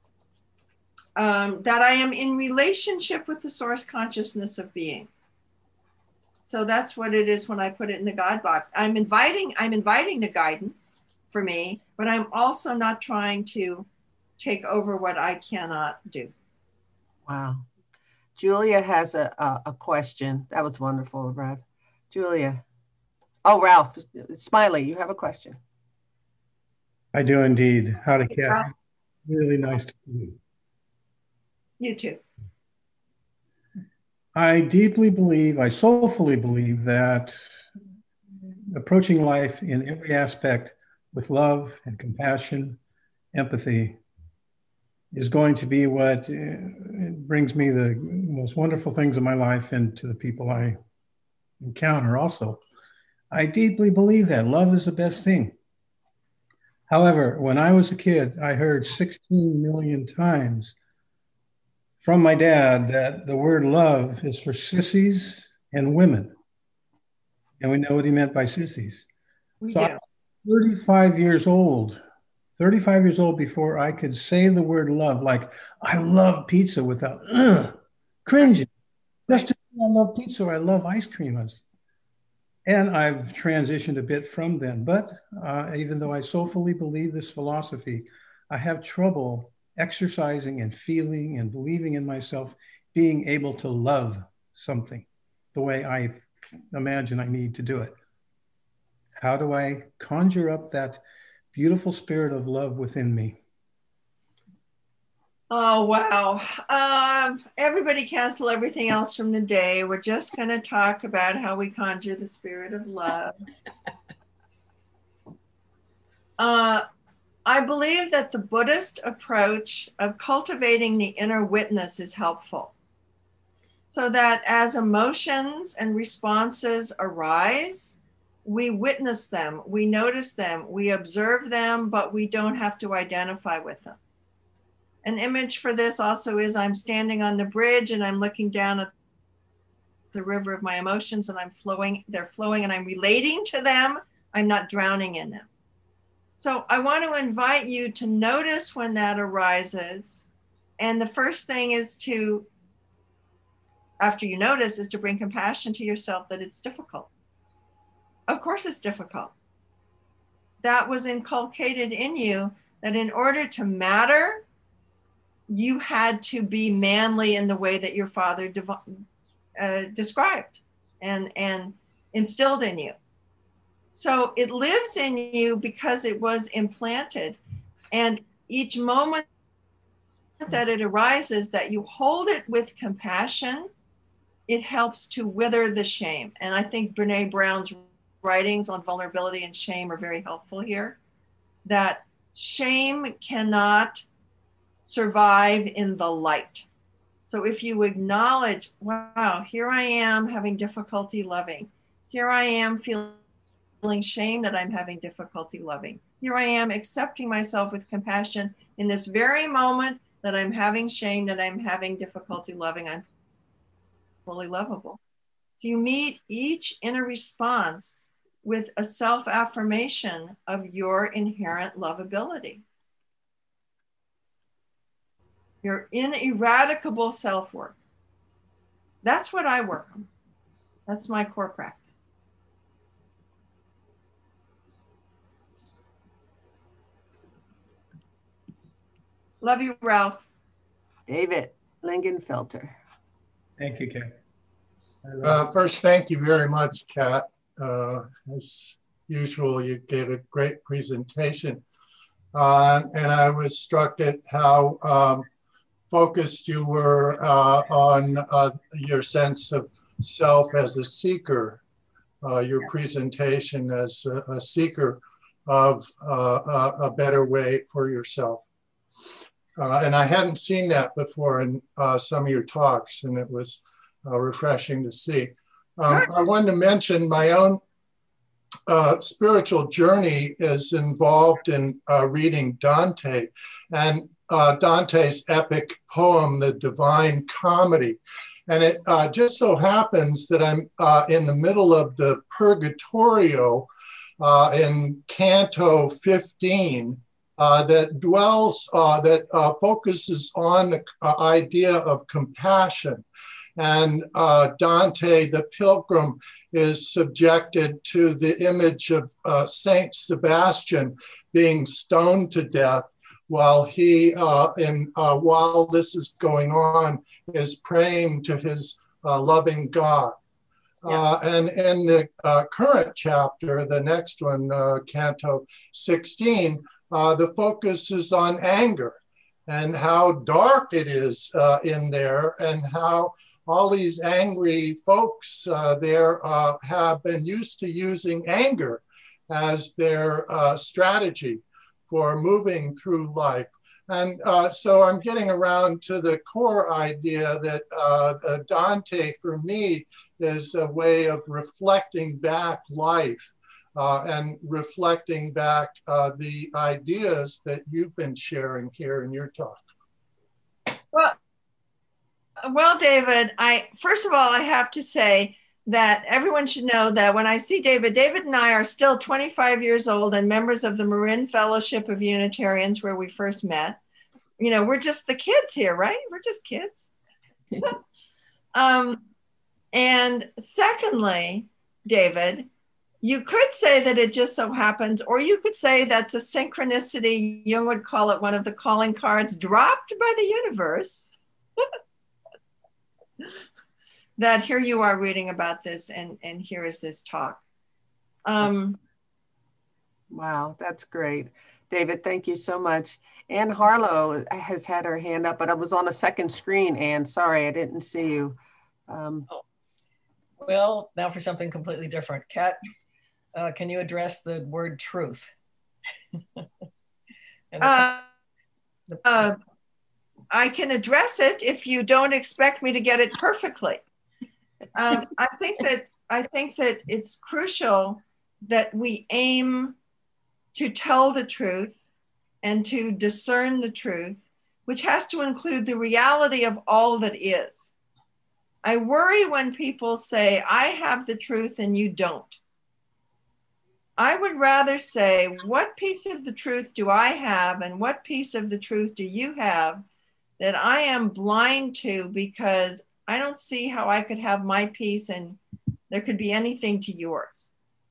Um, that I am in relationship with the source consciousness of being. So that's what it is when I put it in the God box. I'm inviting, I'm inviting the guidance for me, but I'm also not trying to take over what I cannot do. Wow. Julia has a, a, a question. That was wonderful, Rev. Julia. Oh, Ralph, Smiley, you have a question. I do indeed. Howdy, Kat. Really nice to meet you. You too. I deeply believe, I soulfully believe that approaching life in every aspect with love and compassion, empathy, is going to be what uh, brings me the most wonderful things in my life and to the people I encounter also. I deeply believe that love is the best thing. However, when I was a kid, I heard sixteen million times from my dad that the word love is for sissies and women. And we know what he meant by sissies. We So do. I'm thirty-five years old, thirty-five years old before I could say the word love, like I love pizza without ugh, cringing. That's just I love pizza, or I love ice cream. And I've transitioned a bit from then. But uh, even though I soulfully believe this philosophy, I have trouble exercising and feeling and believing in myself, being able to love something the way I imagine I need to do it. How do I conjure up that beautiful spirit of love within me? Oh, wow. Um, everybody cancel everything else from the day. We're just going to talk about how we conjure the spirit of love. Uh, I believe that the Buddhist approach of cultivating the inner witness is helpful, so that as emotions and responses arise, we witness them, we notice them, we observe them, but we don't have to identify with them. An image for this also is I'm standing on the bridge and I'm looking down at the river of my emotions and I'm flowing, they're flowing and I'm relating to them. I'm not drowning in them. So I want to invite you to notice when that arises. And the first thing is to, after you notice, is to bring compassion to yourself that it's difficult. Of course it's difficult. That was inculcated in you that in order to matter, you had to be manly in the way that your father dev- uh, described and, and instilled in you. So it lives in you because it was implanted. And each moment that it arises, that you hold it with compassion, it helps to wither the shame. And I think Brene Brown's writings on vulnerability and shame are very helpful here. That shame cannot survive in the light. So if you acknowledge, wow, here I am having difficulty loving. Here I am feeling shame that I'm having difficulty loving. Here I am accepting myself with compassion in this very moment that I'm having shame, that I'm having difficulty loving. I'm fully lovable. So you meet each inner response with a self-affirmation of your inherent lovability. Your ineradicable self-worth. That's what I work on. That's my core practice. Love you, Ralph. David Lingenfelter. Thank you, Kat. Uh, first, thank you very much, Kat. Uh, as usual, you gave a great presentation. Uh, and I was struck at how um, focused you were uh, on uh, your sense of self as a seeker, uh, your presentation as a, a seeker of uh, a, a better way for yourself. Uh, and I hadn't seen that before in uh, some of your talks, and it was uh, refreshing to see. Um, I wanted to mention my own uh, spiritual journey is involved in uh, reading Dante and uh, Dante's epic poem, The Divine Comedy. And it uh, just so happens that I'm uh, in the middle of the Purgatorio uh, in Canto fifteen, Uh, that dwells, uh, that uh, focuses on the uh, idea of compassion. And uh, Dante, the pilgrim, is subjected to the image of uh, Saint Sebastian being stoned to death while he, uh, in, uh, while this is going on, is praying to his uh, loving God. Yeah. Uh, and in the uh, current chapter, the next one, uh, Canto sixteen, Uh, the focus is on anger and how dark it is uh, in there, and how all these angry folks uh, there uh, have been used to using anger as their uh, strategy for moving through life. And uh, so I'm getting around to the core idea that uh, uh, Dante, for me, is a way of reflecting back life uh, and reflecting back uh, the ideas that you've been sharing here in your talk. Well, well, David, I first of all, I have to say that everyone should know that when I see David, David and I are still twenty-five years old and members of the Marin Fellowship of Unitarians, where we first met. You know, we're just the kids here, right? We're just kids. um, and secondly, David, you could say that it just so happens, or you could say that's a synchronicity. Jung would call it one of the calling cards dropped by the universe. That here you are reading about this, and, and here is this talk. Um, wow, that's great. David, thank you so much. Anne Harlow has had her hand up, but I was on a second screen, Anne. Sorry, I didn't see you. Um, oh. Well, now for something completely different. Kat, uh, can you address the word truth? and uh, the, uh, I can address it if you don't expect me to get it perfectly. Um, I think that I think that it's crucial that we aim to tell the truth and to discern the truth, which has to include the reality of all that is. I worry when people say, I have the truth and you don't. I would rather say, what piece of the truth do I have, and what piece of the truth do you have that I am blind to because I don't see how I could have my piece and there could be anything to yours.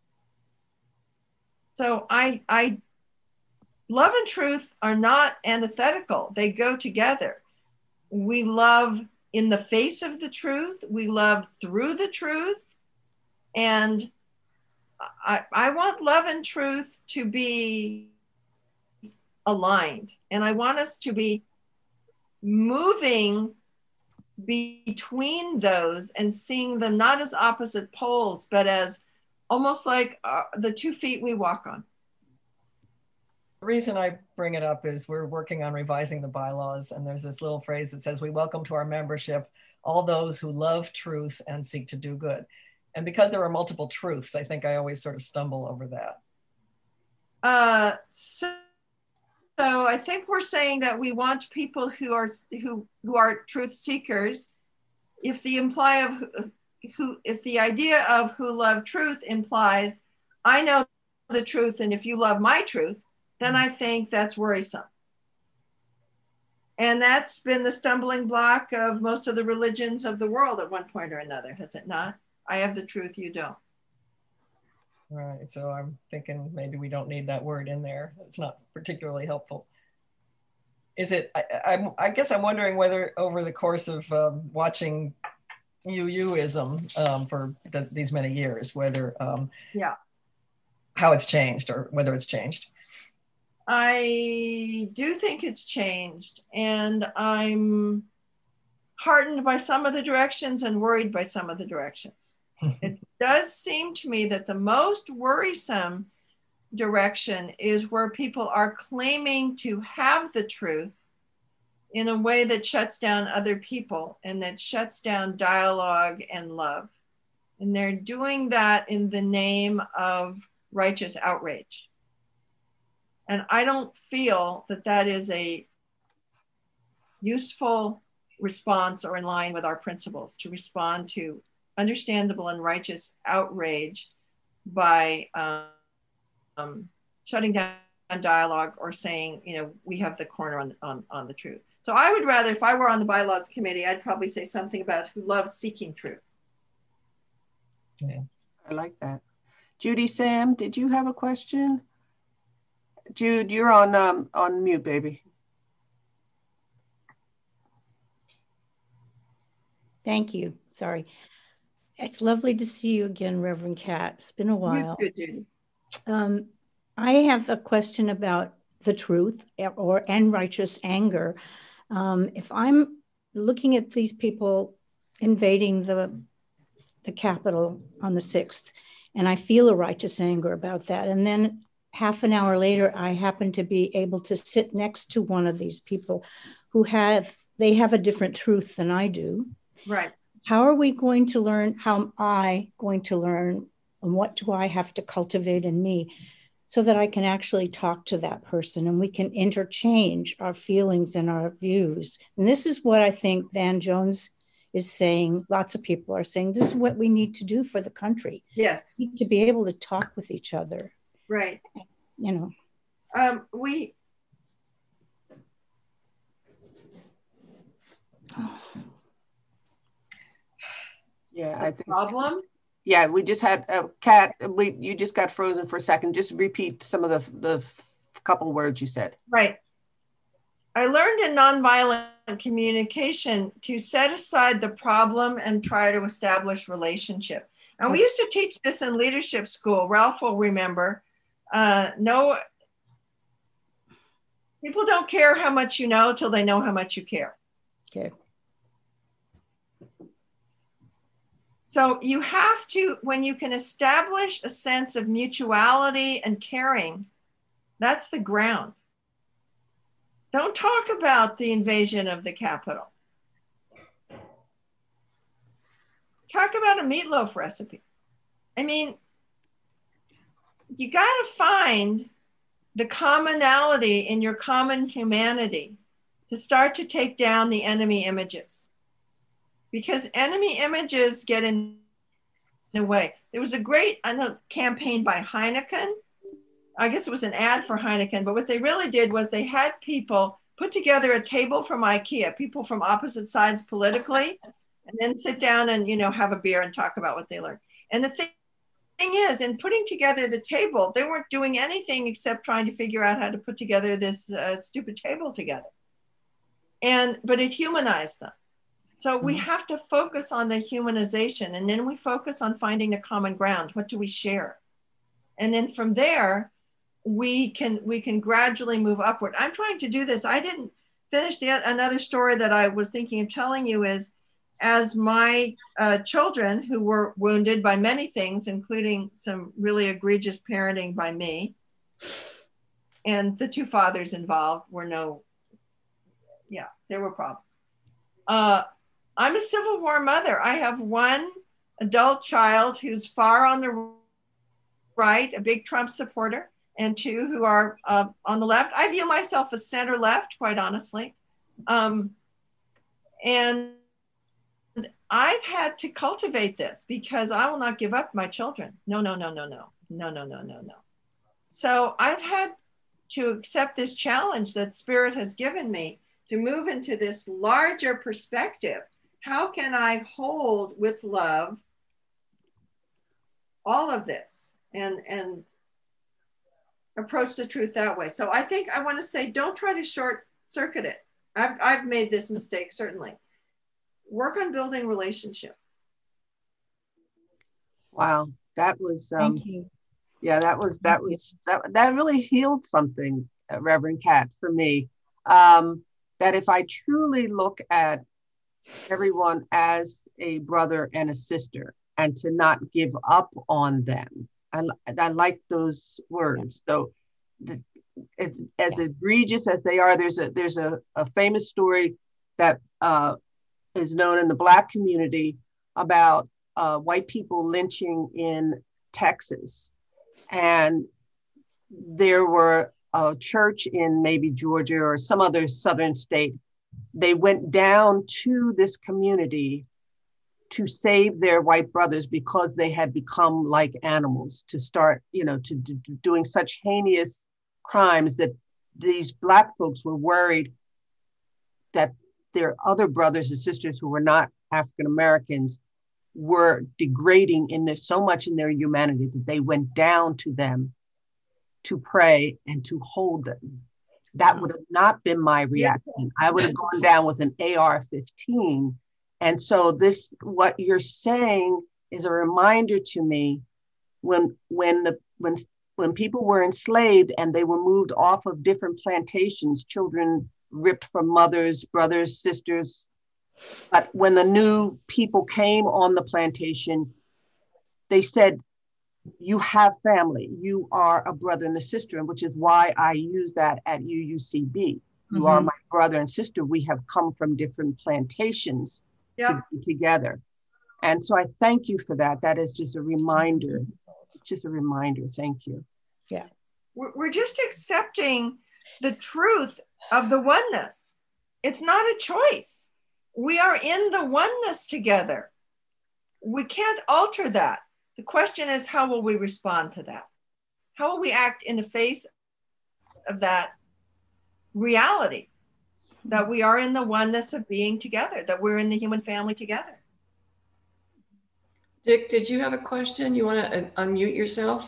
So I, I, love and truth are not antithetical. They go together. We love in the face of the truth. We love through the truth. And I, I want love and truth to be aligned. And I want us to be moving between those and seeing them not as opposite poles, but as almost like uh, the two feet we walk on. The reason I bring it up is we're working on revising the bylaws, and there's this little phrase that says, we welcome to our membership all those who love truth and seek to do good. And because there are multiple truths, I think I always sort of stumble over that. Uh, so, so I think we're saying that we want people who are who who are truth seekers. If the imply of who, if the idea of who love truth implies, I know the truth, and if you love my truth, then I think that's worrisome. And that's been the stumbling block of most of the religions of the world at one point or another, has it not? I have the truth, you don't. Right, so I'm thinking maybe we don't need that word in there. It's not particularly helpful. Is it, I, I, I guess I'm wondering whether over the course of um, watching U U-ism um, for the, these many years, whether, um, yeah, how it's changed or whether it's changed. I do think it's changed, and I'm heartened by some of the directions and worried by some of the directions. It does seem to me that the most worrisome direction is where people are claiming to have the truth in a way that shuts down other people and that shuts down dialogue and love. And they're doing that in the name of righteous outrage. And I don't feel that that is a useful response or in line with our principles to respond to understandable and righteous outrage by um, um, shutting down dialogue or saying, you know, we have the corner on, on, on the truth. So I would rather, if I were on the bylaws committee, I'd probably say something about who loves seeking truth. Yeah, I like that. Judy, Sam, did you have a question? Jude, you're on um, on mute, baby. Thank you. Sorry. It's lovely to see you again, Reverend Kat. It's been a while. Good, Judy. Um, I have a question about the truth or and righteous anger. Um, if I'm looking at these people invading the, the Capitol on the sixth, and I feel a righteous anger about that, and then half an hour later, I happen to be able to sit next to one of these people who have, they have a different truth than I do. Right. How are we going to learn? How am I going to learn? And what do I have to cultivate in me so that I can actually talk to that person and we can interchange our feelings and our views? And this is what I think Van Jones is saying. Lots of people are saying this is what we need to do for the country. Yes. We need to be able to talk with each other. Right. You know. Um, we. Oh. Yeah, I think. Problem. Yeah, we just had a uh, Kat. We you just got frozen for a second. Just repeat some of the the couple words you said. Right. I learned in nonviolent communication to set aside the problem and try to establish relationship. And we used to teach this in leadership school. Ralph will remember. Uh, no, people don't care how much you know till they know how much you care. Okay. So you have to, when you can establish a sense of mutuality and caring, that's the ground. Don't talk about the invasion of the Capitol. Talk about a meatloaf recipe. I mean, you got to find the commonality in your common humanity to start to take down the enemy images. Because enemy images get in the way. There was a great I know, campaign by Heineken. I guess it was an ad for Heineken, but what they really did was they had people put together a table from IKEA, people from opposite sides politically, and then sit down and, you know, have a beer and talk about what they learned. And the thing, thing is, in putting together the table, they weren't doing anything except trying to figure out how to put together this uh, stupid table together. And, but it humanized them. So we have to focus on the humanization, and then we focus on finding a common ground. What do we share? And then from there, we can we can gradually move upward. I'm trying to do this. I didn't finish the, another story that I was thinking of telling you is, as my uh, children who were wounded by many things, including some really egregious parenting by me, and the two fathers involved were no, yeah, there were problems. Uh, I'm a Civil War mother. I have one adult child who's far on the right, a big Trump supporter, and two who are uh, on the left. I view myself as center left, quite honestly. Um, and I've had to cultivate this because I will not give up my children. No, no, no, no, no, no, no, no, no, no. So I've had to accept this challenge that Spirit has given me to move into this larger perspective. How can I hold with love all of this and, and approach the truth that way? So I think I want to say, don't try to short circuit it. I've, I've made this mistake, certainly. Work on building relationship. Wow, that was, um, Thank you. Yeah, that was, that was, that, that really healed something, uh, Reverend Kat, for me. Um, that if I truly look at everyone as a brother and a sister and to not give up on them. I, I like those words. So the, it, as yeah. egregious as they are, there's a there's a, a famous story that uh, is known in the Black community about uh, white people lynching in Texas. And there were a church in maybe Georgia or some other southern state. They went down to this community to save their white brothers because they had become like animals, to start, you know, to, to doing such heinous crimes that these Black folks were worried that their other brothers and sisters who were not African Americans were degrading in their, so much in their humanity that they went down to them to pray and to hold them. That would have not been my reaction. I would have gone down with an A R fifteen. And so this, what you're saying is a reminder to me when, when the, when, when people were enslaved and they were moved off of different plantations, children ripped from mothers, brothers, sisters. But when the new people came on the plantation, they said, you have family, you are a brother and a sister, which is why I use that at U U C B. You mm-hmm. are my brother and sister. We have come from different plantations yep. to be together. And so I thank you for that. That is just a reminder, just a reminder. Thank you. Yeah. We're just accepting the truth of the oneness. It's not a choice. We are in the oneness together. We can't alter that. The question is, how will we respond to that? How will we act in the face of that reality that we are in the oneness of being together, that we're in the human family together? Dick, did you have a question? You want to unmute yourself?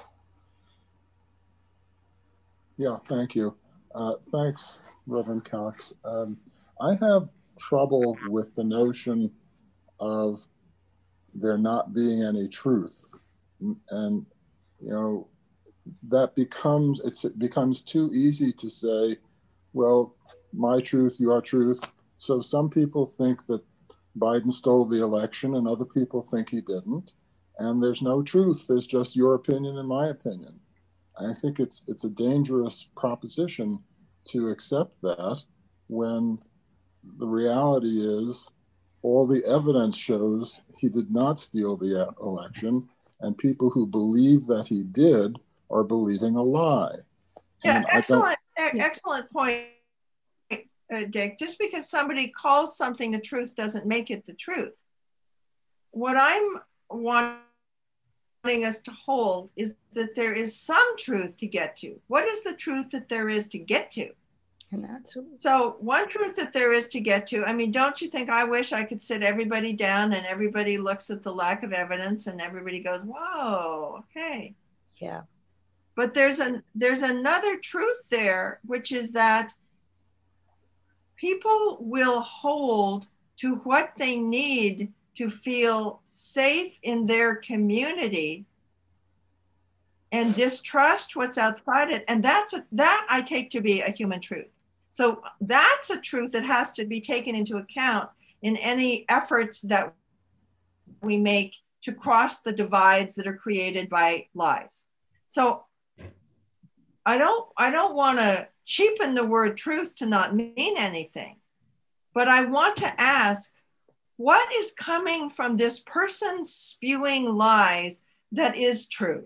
Yeah, thank you. Uh, thanks, Reverend Cox. Um, I have trouble with the notion of there not being any truth. And, you know, that becomes, it's, it becomes too easy to say, well, my truth, your truth. So some people think that Biden stole the election and other people think he didn't. And there's no truth. There's just your opinion and my opinion. I think it's it's a dangerous proposition to accept that when the reality is all the evidence shows he did not steal the election, and people who believe that he did are believing a lie. Yeah, excellent, excellent point, uh, Dick. Just because somebody calls something the truth doesn't make it the truth. What I'm wanting us to hold is that there is some truth to get to. What is the truth that there is to get to? And that's so one truth that there is to get to. I mean, don't you think I wish I could sit everybody down and everybody looks at the lack of evidence and everybody goes, whoa, okay. Yeah. But there's an there's another truth there, which is that people will hold to what they need to feel safe in their community and distrust what's outside it. And that's a, that I take to be a human truth. So that's a truth that has to be taken into account in any efforts that we make to cross the divides that are created by lies. So I don't, I don't want to cheapen the word truth to not mean anything, but I want to ask, what is coming from this person spewing lies that is true?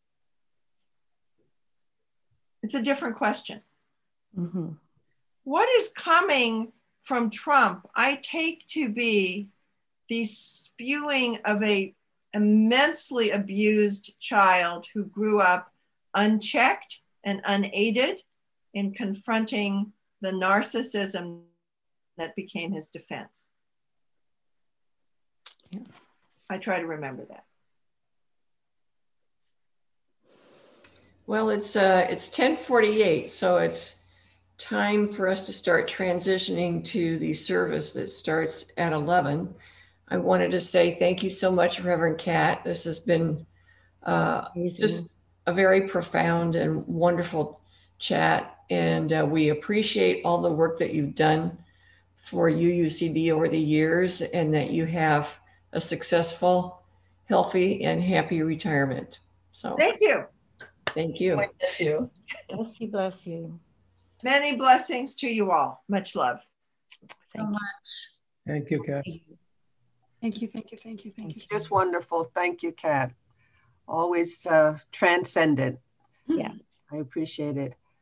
It's a different question. Mm-hmm. What is coming from Trump, I take to be the spewing of a immensely abused child who grew up unchecked and unaided in confronting the narcissism that became his defense. Yeah. I try to remember that. Well, it's uh, it's ten forty-eight, so it's time for us to start transitioning to the service that starts at eleven. I wanted to say thank you so much, Reverend Kat. This has been uh, just a very profound and wonderful chat, and uh, we appreciate all the work that you've done for U U C B over the years, and that you have a successful, healthy, and happy retirement. So thank you. Thank you. Bless you. Bless you, bless you. Many blessings to you all. Much love. Thank you. Thank you, Kat. Thank you, thank you, thank you, thank you. Just wonderful. Thank you, Kat. Always uh, transcendent. Yeah. I appreciate it.